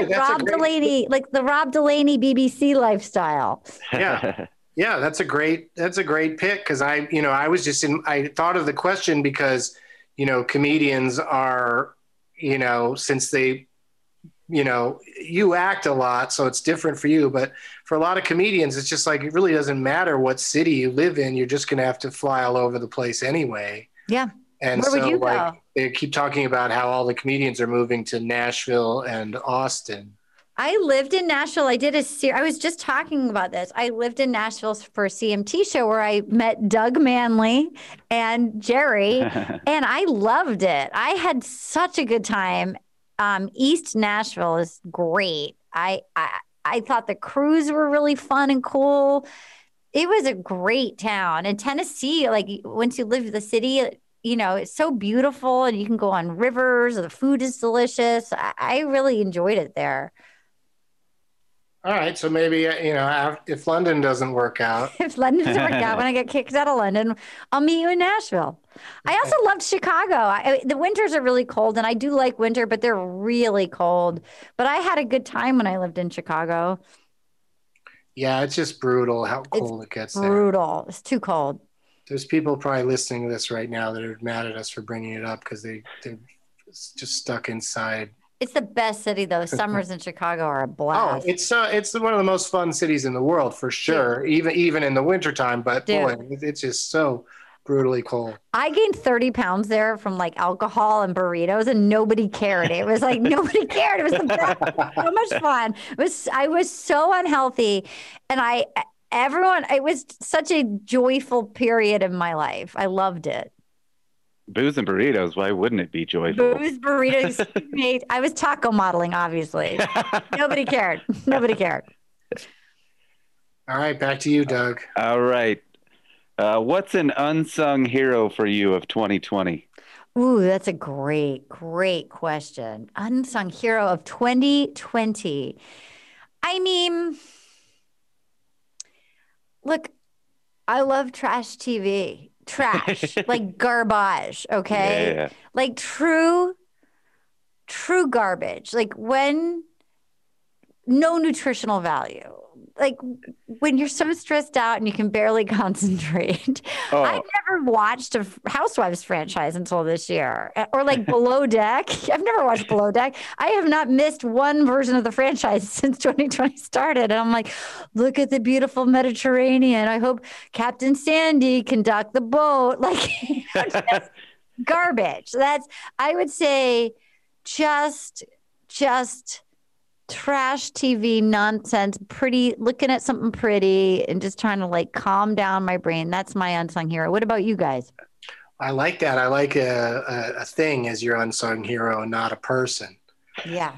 Rob Delaney BBC lifestyle. Yeah. Yeah, that's a great pick because I thought of the question because comedians are since they you act a lot, so it's different for you, but for a lot of comedians it's just like it really doesn't matter what city you live in, you're just going to have to fly all over the place anyway. Yeah. And where would you go? They keep talking about how all the comedians are moving to Nashville and Austin. I lived in Nashville. I did I was just talking about this. I lived in Nashville for a CMT show where I met Doug Manley and Jerry, and I loved it. I had such a good time. East Nashville is great. I thought the crews were really fun and cool. It was a great town. And Tennessee, like once you live in the city, it's so beautiful and you can go on rivers. The food is delicious. I really enjoyed it there. All right, so maybe if London doesn't work out, when I get kicked out of London, I'll meet you in Nashville. I also loved Chicago. The winters are really cold, and I do like winter, but they're really cold. But I had a good time when I lived in Chicago. Yeah, it's just brutal how cold it gets there. Brutal. It's too cold. There's people probably listening to this right now that are mad at us for bringing it up because they're just stuck inside. It's the best city, though. Summers in Chicago are a blast. Oh, it's one of the most fun cities in the world for sure, even in the wintertime. But boy, it's just so brutally cold. I gained 30 pounds there from like alcohol and burritos, and nobody cared. It was like nobody cared. It was the best. So much fun. I was so unhealthy, and it was such a joyful period in my life. I loved it. Booze and burritos, why wouldn't it be joyful? Booze, burritos, I was taco modeling, obviously. Nobody cared. All right, back to you, Doug. All right. What's an unsung hero for you of 2020? Ooh, that's a great question. Unsung hero of 2020. I mean, look, I love trash TV. Trash, like garbage, okay? Yeah. Like true garbage. Like when no nutritional value. Like when you're so stressed out and you can barely concentrate. Oh. I've never watched a Housewives franchise until this year, or like Below Deck. I've never watched Below Deck. I have not missed one version of the franchise since 2020 started. And I'm like, look at the beautiful Mediterranean. I hope Captain Sandy can dock the boat. Like, just garbage. I would say just trash TV nonsense, looking at something pretty and just trying to like calm down my brain. That's my unsung hero. What about you guys? I like that. I like a thing as your unsung hero and not a person. Yeah.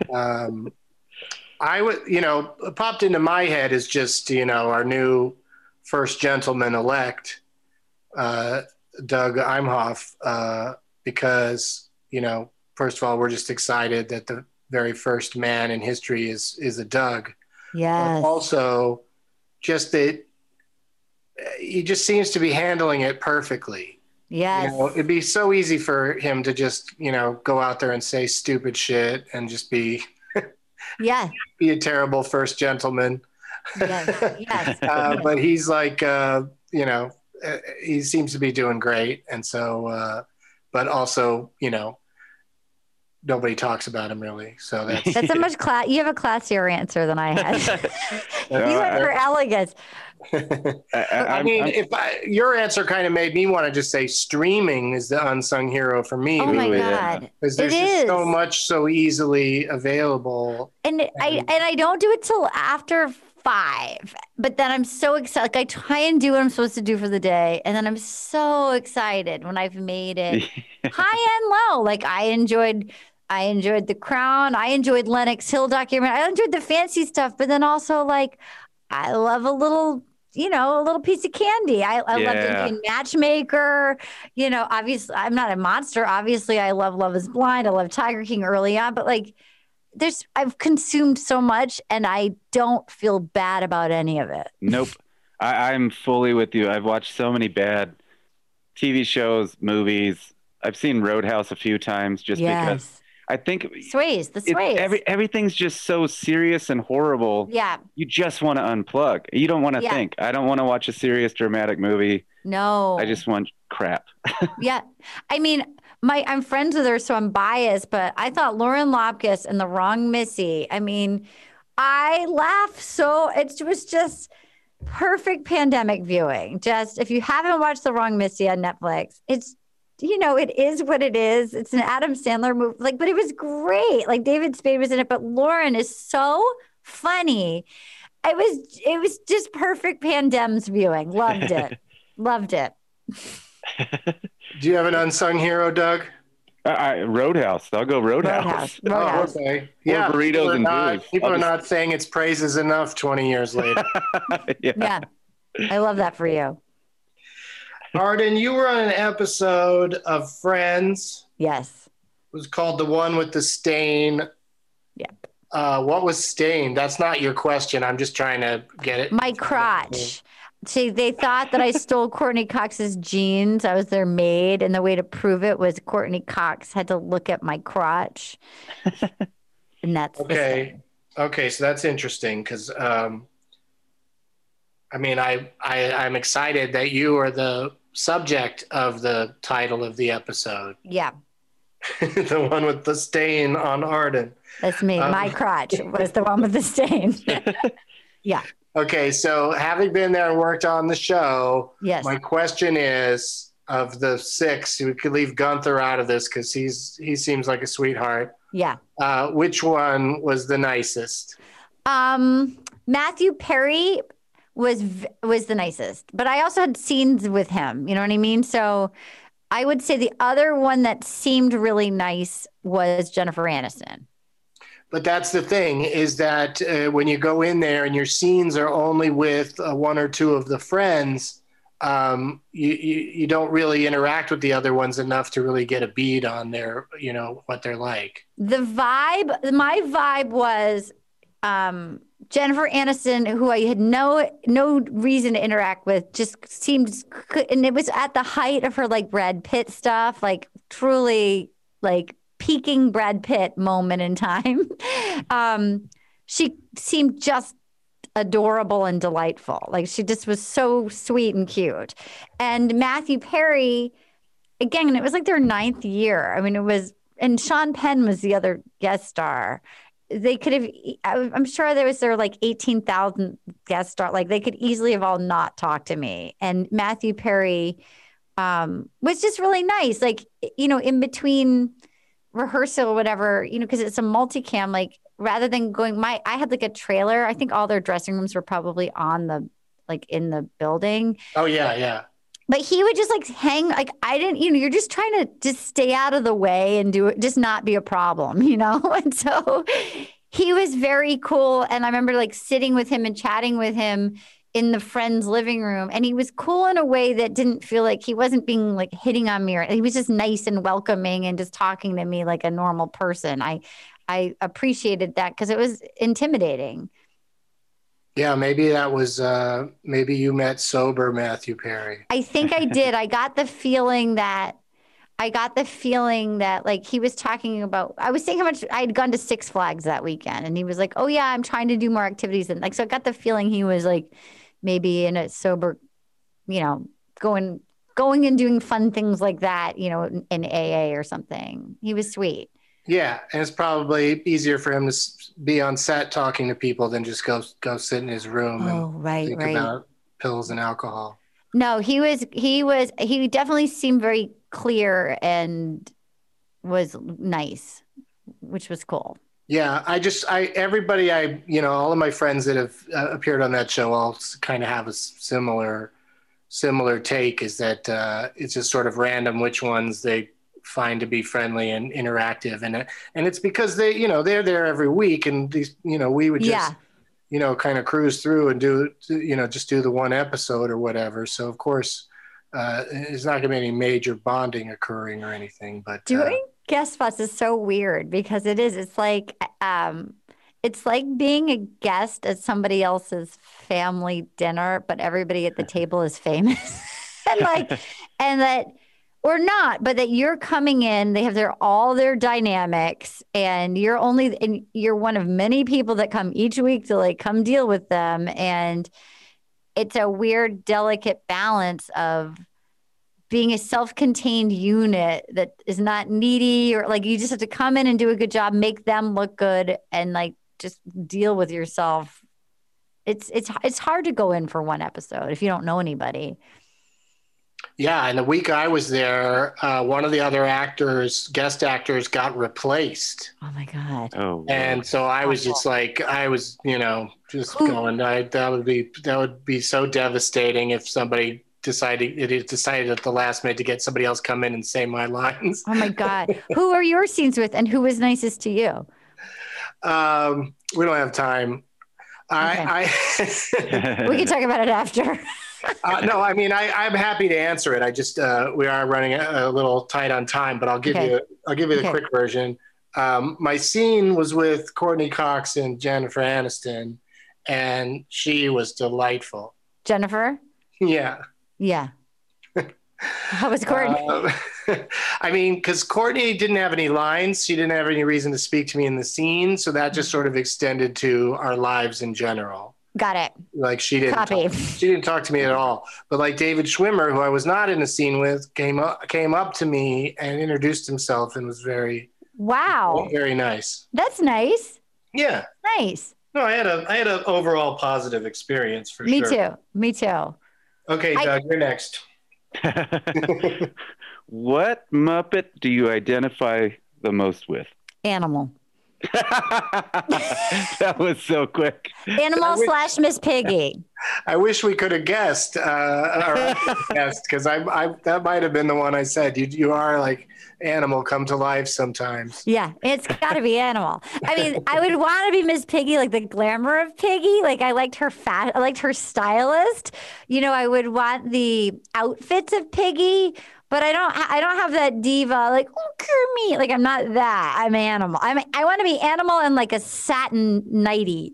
I would, popped into my head is just, our new first gentleman elect, Doug Imhoff, because, first of all, we're just excited that the very first man in history is a Doug. Yes. But also, just that he just seems to be handling it perfectly. Yes. It'd be so easy for him to just, go out there and say stupid shit and just be be a terrible first gentleman. Yes. But he's like, he seems to be doing great. And so, but also, nobody talks about him really. So that's a much you have a classier answer than I had. You went for elegance. Your answer kind of made me want to just say streaming is the unsung hero for me. Oh my God. Because there's just so much so easily available. And I don't do it till after 5, but then I'm so excited. Like I try and do what I'm supposed to do for the day. And then I'm so excited when I've made it high and low. Like I enjoyed The Crown. I enjoyed Lennox Hill documentary. I enjoyed the fancy stuff, but then also like, I love a little piece of candy. I love Indian Matchmaker. Obviously I'm not a monster. Obviously I love Love is Blind. I love Tiger King early on, but like I've consumed so much and I don't feel bad about any of it. Nope. I'm fully with you. I've watched so many bad TV shows, movies. I've seen Roadhouse a few times just because I think the Sways. Everything's just so serious and horrible. Yeah. You just want to unplug. You don't want to think. I don't want to watch a serious, dramatic movie. No. I just want crap. Yeah. I mean, I'm friends with her, so I'm biased, but I thought Lauren Lapkus and The Wrong Missy, I mean, I laugh so it was just perfect pandemic viewing. Just if you haven't watched The Wrong Missy on Netflix, it's it is what it is. It's an Adam Sandler movie, but it was great. Like David Spade was in it, but Lauren is so funny. It was just perfect Pandems viewing. Loved it. Loved it. Do you have an unsung hero, Doug? Roadhouse. I'll go Roadhouse. Roadhouse. Oh, okay. Yeah. Burritos and booze. People are not saying its praises enough 20 years later. Yeah. I love that for you. Arden, you were on an episode of Friends. Yes. It was called The One with the Stain. Yep. What was stained? That's not your question. I'm just trying to get it. My crotch. See, they thought that I stole Courtney Cox's jeans. I was their maid, and the way to prove it was Courtney Cox had to look at my crotch. And that's okay. Okay, so that's interesting because I'm excited that you are the subject of the title of the episode. Yeah. The one with the stain on Arden. That's me. My crotch was the one with the stain. Yeah. Okay, so having been there and worked on the show, yes. My question is, of the 6, we could leave Gunther out of this because he seems like a sweetheart. Yeah. Which one was the nicest? Matthew Perry was the nicest, but I also had scenes with him. You know what I mean? So I would say the other one that seemed really nice was Jennifer Aniston. But that's the thing is that when you go in there and your scenes are only with 1 or 2 of the friends, you don't really interact with the other ones enough to really get a bead on their, what they're like. My vibe was Jennifer Aniston, who I had no reason to interact with, just seemed, and it was at the height of her like Brad Pitt stuff, like truly like peaking Brad Pitt moment in time. she seemed just adorable and delightful. Like she just was so sweet and cute. And Matthew Perry, again, it was like their 9th year. I mean, it was, and Sean Penn was the other guest star. They could have, I'm sure there was 18,000 guest star. Like they could easily have all not talked to me. And Matthew Perry was just really nice. Like, in between rehearsal or whatever, because it's a multicam, like rather than going, I had like a trailer. I think all their dressing rooms were probably in the building. Oh yeah. Yeah. But he would just like hang, like I didn't, you're just trying to just stay out of the way and do it, just not be a problem, And so he was very cool. And I remember like sitting with him and chatting with him in the friend's living room. And he was cool in a way that didn't feel like he wasn't being like hitting on me, or he was just nice and welcoming and just talking to me like a normal person. I appreciated that because it was intimidating. Yeah, maybe that was, maybe you met sober Matthew Perry. I think I did. I got the feeling that like he was talking about, I was saying how much I had gone to Six Flags that weekend. And he was like, oh yeah, I'm trying to do more activities. And like, so I got the feeling he was like maybe in a sober, going and doing fun things like that, in AA or something. He was sweet. Yeah, and it's probably easier for him to be on set talking to people than just go sit in his room and think about pills and alcohol. No, he definitely seemed very clear and was nice, which was cool. Yeah, everybody, all of my friends that have appeared on that show all kind of have a similar take, is that it's just sort of random which ones they find to be friendly and interactive, and it's because they they're there every week, and these we would just kind of cruise through and do just do the one episode or whatever. So of course there's not going to be any major bonding occurring or anything. But doing guest spots is so weird because it's like being a guest at somebody else's family dinner, but everybody at the table is famous and that. Or not, but that you're coming in, they have all their dynamics, and you're one of many people that come each week to like come deal with them. And it's a weird, delicate balance of being a self-contained unit that is not needy, or like you just have to come in and do a good job, make them look good, and like just deal with yourself. It's hard to go in for one episode if you don't know anybody. Yeah, and the week I was there, one of the other guest actors, got replaced. Oh my God! Oh, and so I was just like, going. That would be so devastating if somebody decided at the last minute to get somebody else come in and say my lines. Oh my God! Who are your scenes with, and who was nicest to you? We don't have time. Okay. We can talk about it after. No, I mean, I'm happy to answer it. I just we are running a little tight on time, but I'll give you the quick version. My scene was with Courtney Cox and Jennifer Aniston, and she was delightful. Jennifer? Yeah. How was Courtney? I mean, because Courtney didn't have any lines. She didn't have any reason to speak to me in the scene, so that just sort of extended to our lives in general. Got it. Like she didn't talk to me at all. But like David Schwimmer, who I was not in the scene with, came up to me and introduced himself and was very nice. That's nice. Yeah. Nice. No, I had an overall positive experience for sure. Me too. Okay, Doug, you're next. What Muppet do you identify the most with? Animal. That was so quick. Animal / Miss Piggy. I wish we could have guessed, because that might have been the one I said. You are like Animal come to life sometimes. Yeah, it's got to be Animal. I mean, I would want to be Miss Piggy, like the glamour of Piggy. Like I liked her I liked her stylist. I would want the outfits of Piggy. But I don't have that diva, like, oh, Kermit. Like, I'm not that. I'm Animal. I want to be Animal and like a satin nightie.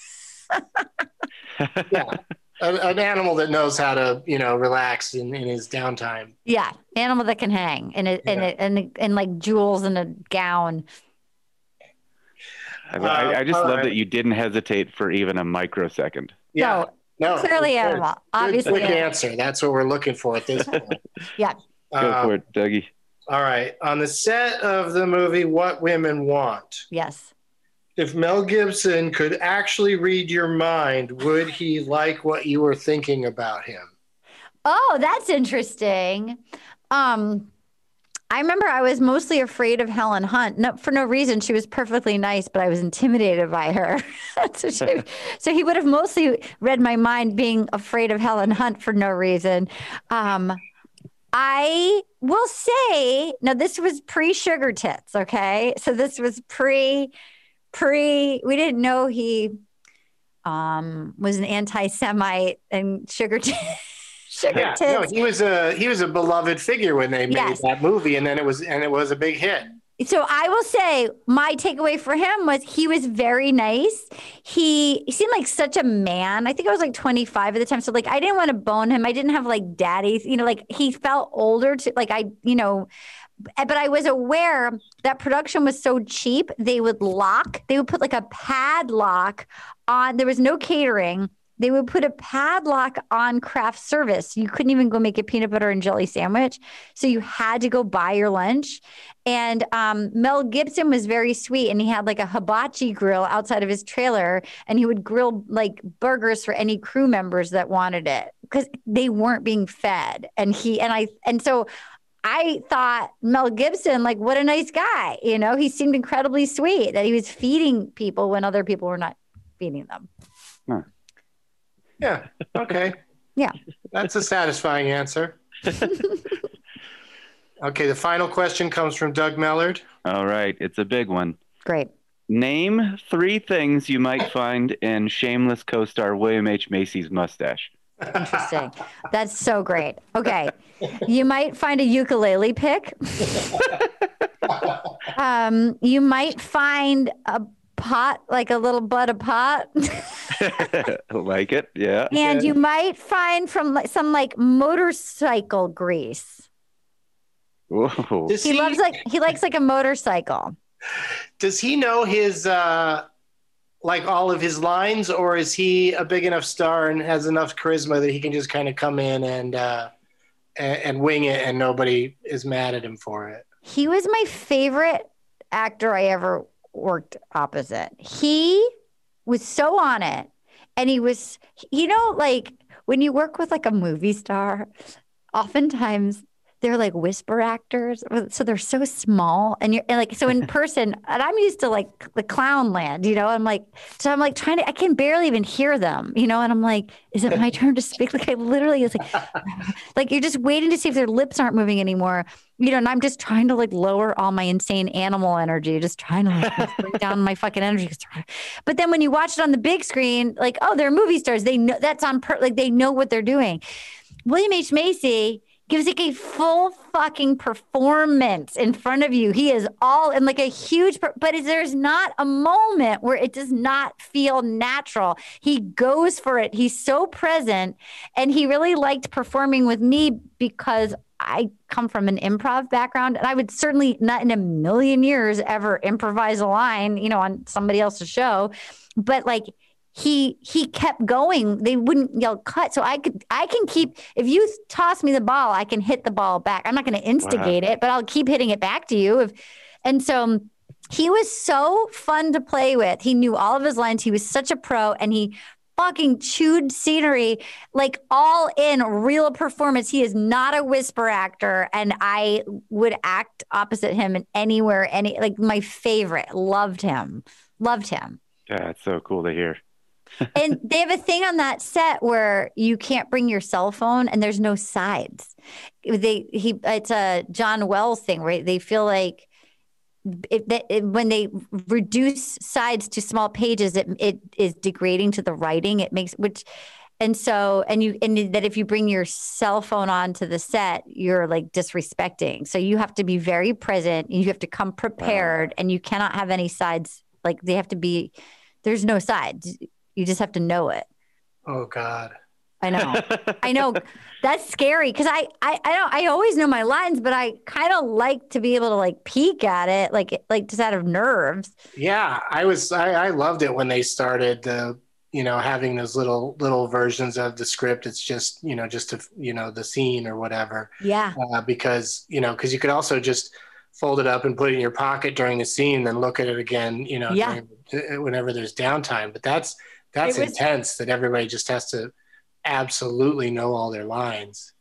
Yeah. An animal that knows how to, relax in his downtime. Yeah. Animal that can hang and like jewels in a gown. I just love that you didn't hesitate for even a microsecond. Yeah. No, clearly animal. Obviously, good answer. That's what we're looking for at this point. Yeah. Go for it, Dougie. All right. On the set of the movie What Women Want, Yes. if Mel Gibson could actually read your mind, would he like what you were thinking about him? Oh, that's interesting. I remember I was mostly afraid of Helen Hunt. For no reason. She was perfectly nice, but I was intimidated by her. So he would have mostly read my mind being afraid of Helen Hunt for no reason. I will say, now this was pre-Sugar Tits, okay? So this was we didn't know he was an anti-Semite and Sugar Tits. Yeah, no, he was a beloved figure when they made that movie, and then it was a big hit. So I will say my takeaway for him was he was very nice. He seemed like such a man. I think I was like 25 at the time. So like I didn't want to bone him. I didn't have like daddies, like he felt older to like but I was aware that production was so cheap. They would put like a padlock on, there was no catering. They would put a padlock on craft service. You couldn't even go make a peanut butter and jelly sandwich. So you had to go buy your lunch. And Mel Gibson was very sweet. And he had like a hibachi grill outside of his trailer. And he would grill like burgers for any crew members that wanted it because they weren't being fed. And so I thought Mel Gibson, like, what a nice guy. He seemed incredibly sweet that he was feeding people when other people were not feeding them. Huh. Yeah. Okay. Yeah. That's a satisfying answer. Okay. The final question comes from Doug Mellard. All right. It's a big one. Great. Name 3 things you might find in Shameless co-star William H. Macy's mustache. Interesting. That's so great. Okay. You might find a ukulele pick. You might find a pot, like a little bud of pot. Like it, yeah. And you might find from some motorcycle grease. Whoa. He likes like a motorcycle. Does he know his all of his lines, or is he a big enough star and has enough charisma that he can just kind of come in and wing it and nobody is mad at him for it? He was my favorite actor I ever worked opposite. He was so on it. And he was, when you work with like a movie star, oftentimes they're like whisper actors. So they're so small so in person, and I'm used to like the clown land, I'm like I can barely even hear them, and I'm like, is it my turn to speak? Like I literally is like you're just waiting to see if their lips aren't moving anymore, and I'm just trying to like lower all my insane animal energy, just trying to bring down my fucking energy. But then when you watch it on the big screen, like, oh, they're movie stars. They know that's on they know what they're doing. William H. Macy gives like a full fucking performance in front of you. He is all in like a huge, but there's not a moment where it does not feel natural. He goes for it. He's so present. And he really liked performing with me because I come from an improv background, and I would certainly not in a million years ever improvise a line, on somebody else's show. But like, he kept going. They wouldn't yell cut. So I can keep, if you toss me the ball, I can hit the ball back. I'm not going to instigate it, but I'll keep hitting it back to you. And so he was so fun to play with. He knew all of his lines. He was such a pro, and he fucking chewed scenery, like all in real performance. He is not a whisper actor, and I would act opposite him in anywhere, like my favorite. Loved him. Yeah, it's so cool to hear. And they have a thing on that set where you can't bring your cell phone, and there's no sides. It's a John Wells thing, right? They feel like when they reduce sides to small pages, it is degrading to the writing. It makes and that if you bring your cell phone onto the set, you're like disrespecting. So you have to be very present. You have to come prepared, and you cannot have any sides. Like they have to be. There's no sides. You just have to know it. Oh God. I know. That's scary because I always know my lines, but I kind of like to be able to like peek at it, like just out of nerves. Yeah, I loved it when they started having those little versions of the script. It's just the scene or whatever. Yeah. Because you could also just fold it up and put it in your pocket during the scene, then look at it again, whenever there's downtime. But that's intense that everybody just has to absolutely know all their lines.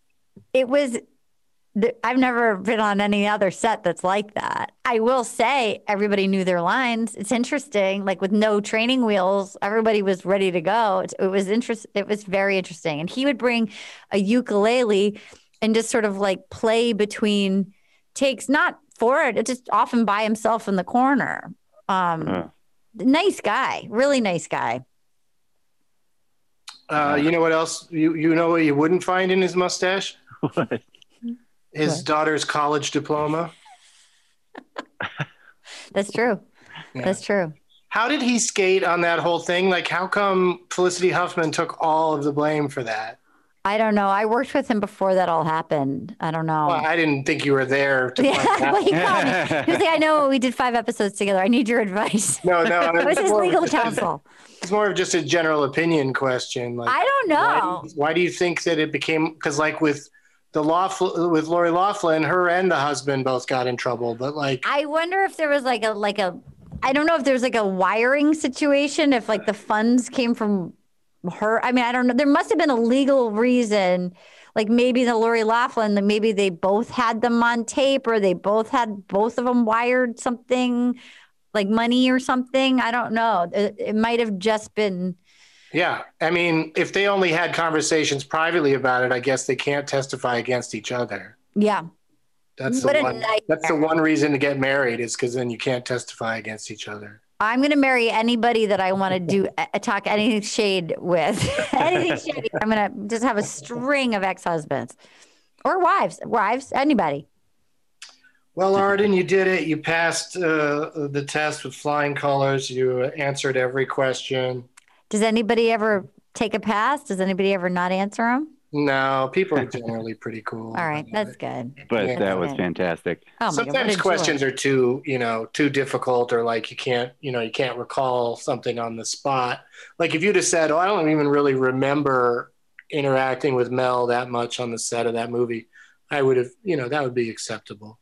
I've never been on any other set that's like that. I will say everybody knew their lines. It's interesting. Like with no training wheels, everybody was ready to go. It was It was very interesting. And he would bring a ukulele and just sort of like play between takes, not for it, just often by himself in the corner. Nice guy, really nice guy. You know what else? You know what you wouldn't find in his mustache? What? His daughter's college diploma. That's true. Yeah. That's true. How did he skate on that whole thing? Like, how come Felicity Huffman took all of the blame for that? I don't know. I worked with him before that all happened. I don't know. Well, I didn't think you were there to find out. Well, he called me. He was like, I know we did 5 episodes together. I need your advice. No. I was his legal counsel. It's more of just a general opinion question. Like, I don't know. Why do you think that it became? Because like with Lori Loughlin, her and the husband both got in trouble. But like, I wonder if there was like a I don't know if there's like a wiring situation. If like the funds came from her. I mean, I don't know. There must have been a legal reason. Like maybe the Lori Loughlin, maybe they both had them on tape, or they both of them wired something like money or something. I don't know. It might have just been. Yeah. I mean, if they only had conversations privately about it, I guess they can't testify against each other. Yeah. That's the one reason to get married, is because then you can't testify against each other. I'm going to marry anybody that I want to talk anything shade with. Anything shady. I'm going to just have a string of ex-husbands or wives, anybody. Well, Arden, you did it. You passed the test with flying colors. You answered every question. Does anybody ever take a pass? Does anybody ever not answer them? No, people are generally pretty cool. All right, that's good. But that was fantastic. Oh, sometimes questions are too difficult, or like you can't recall something on the spot. Like if you'd have said, "Oh, I don't even really remember interacting with Mel that much on the set of that movie," I would have, that would be acceptable.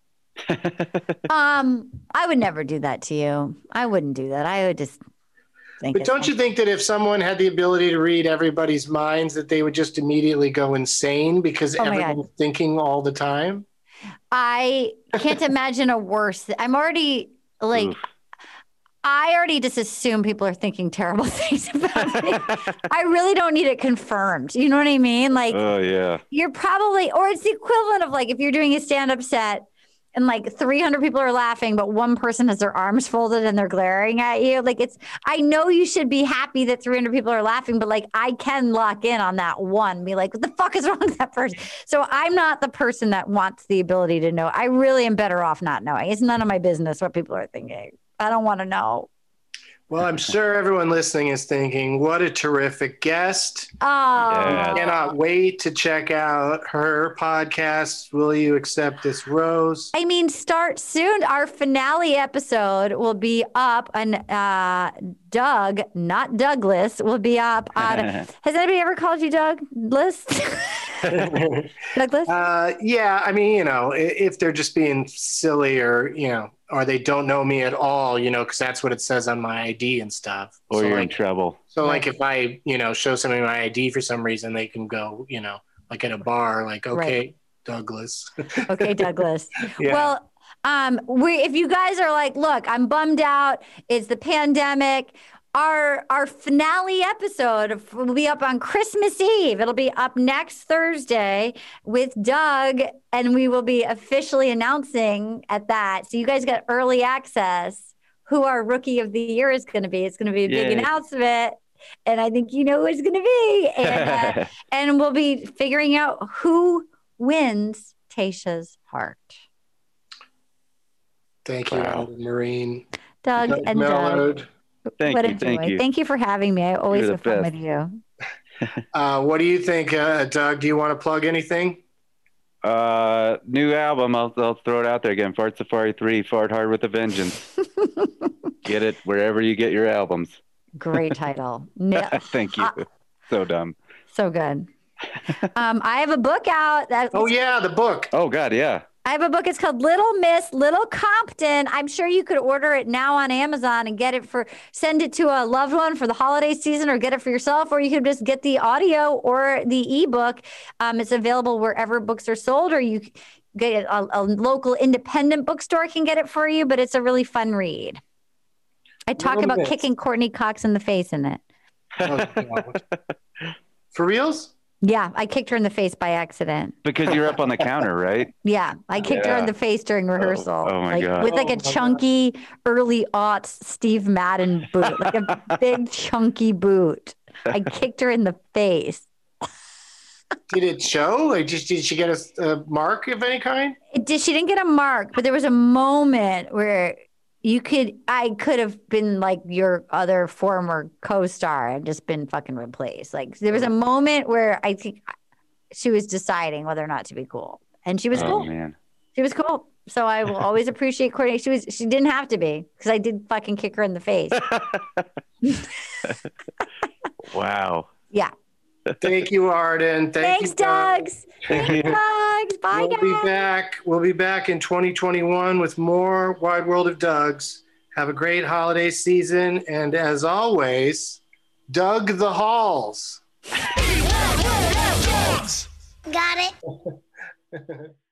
I would never do that to you. I wouldn't do that. I would just think. But don't you think that if someone had the ability to read everybody's minds, that they would just immediately go insane because everyone's thinking all the time? I can't imagine a worse. I'm already like. Oof. I already just assume people are thinking terrible things about me. I really don't need it confirmed. You know what I mean? Like, oh yeah, you're probably, or it's the equivalent of like if you're doing a stand-up set and like 300 people are laughing, but one person has their arms folded and they're glaring at you. Like I know you should be happy that 300 people are laughing, but like I can lock in on that one, be like, what the fuck is wrong with that person? So I'm not the person that wants the ability to know. I really am better off not knowing. It's none of my business what people are thinking. I don't want to know. Well, I'm sure everyone listening is thinking, what a terrific guest. Oh. I cannot wait to check out her podcast. Will you accept this rose? I mean, start soon. Our finale episode will be up on Doug, not Douglas, will be up on. Has anybody ever called you Douglas? Douglas? Yeah. I mean, if they're just being silly or they don't know me at all, because that's what it says on my ID and stuff. Or you're in trouble. So like if I, show somebody my ID for some reason, they can go, like at a bar, like, okay, right. Douglas. Okay, Douglas. Yeah. Well, if you guys are like, look, I'm bummed out. It's the pandemic. Our finale episode will be up on Christmas Eve. It'll be up next Thursday with Doug, and we will be officially announcing at that. So you guys get early access who our Rookie of the Year is going to be. It's going to be a big announcement, and I think you know who it's going to be. And, and we'll be figuring out who wins Tayshia's heart. Thank you, Maureen. Doug and Mellowed. Doug. What a joy. Thank you for having me. I always have fun with you. What do you think, Doug? Do you want to plug anything? New album. I'll throw it out there again. Fart Safari 3, Fart Hard with a Vengeance. Get it wherever you get your albums. Great title. No. Thank you. So dumb. So good. I have a book out. The book. Oh, God, yeah. I have a book. It's called Little Miss, Little Compton. I'm sure you could order it now on Amazon and send it to a loved one for the holiday season, or get it for yourself, or you could just get the audio or the ebook. It's available wherever books are sold, or you get a local independent bookstore can get it for you, but it's a really fun read. I talk about kicking Courtney Cox in the face in it. For reals? Yeah, I kicked her in the face by accident. Because you're up on the counter, right? Yeah, I kicked her in the face during rehearsal. Oh my God. With like a chunky early aughts Steve Madden boot, like a big chunky boot. I kicked her in the face. Did it show? Like, did she get a mark of any kind? She didn't get a mark, but there was a moment where I could have been like your other former co-star and just been fucking replaced. Like, there was a moment where I think she was deciding whether or not to be cool, and she was cool. Man. She was cool. So I will always appreciate Courtney. She didn't have to be, because I did fucking kick her in the face. Wow. Yeah. Thank you, Arden. Thanks, Doug's. Thank you. Doug's. Bye, guys. We'll be back in 2021 with more Wide World of Doug's. Have a great holiday season. And as always, Doug the Halls. Got it.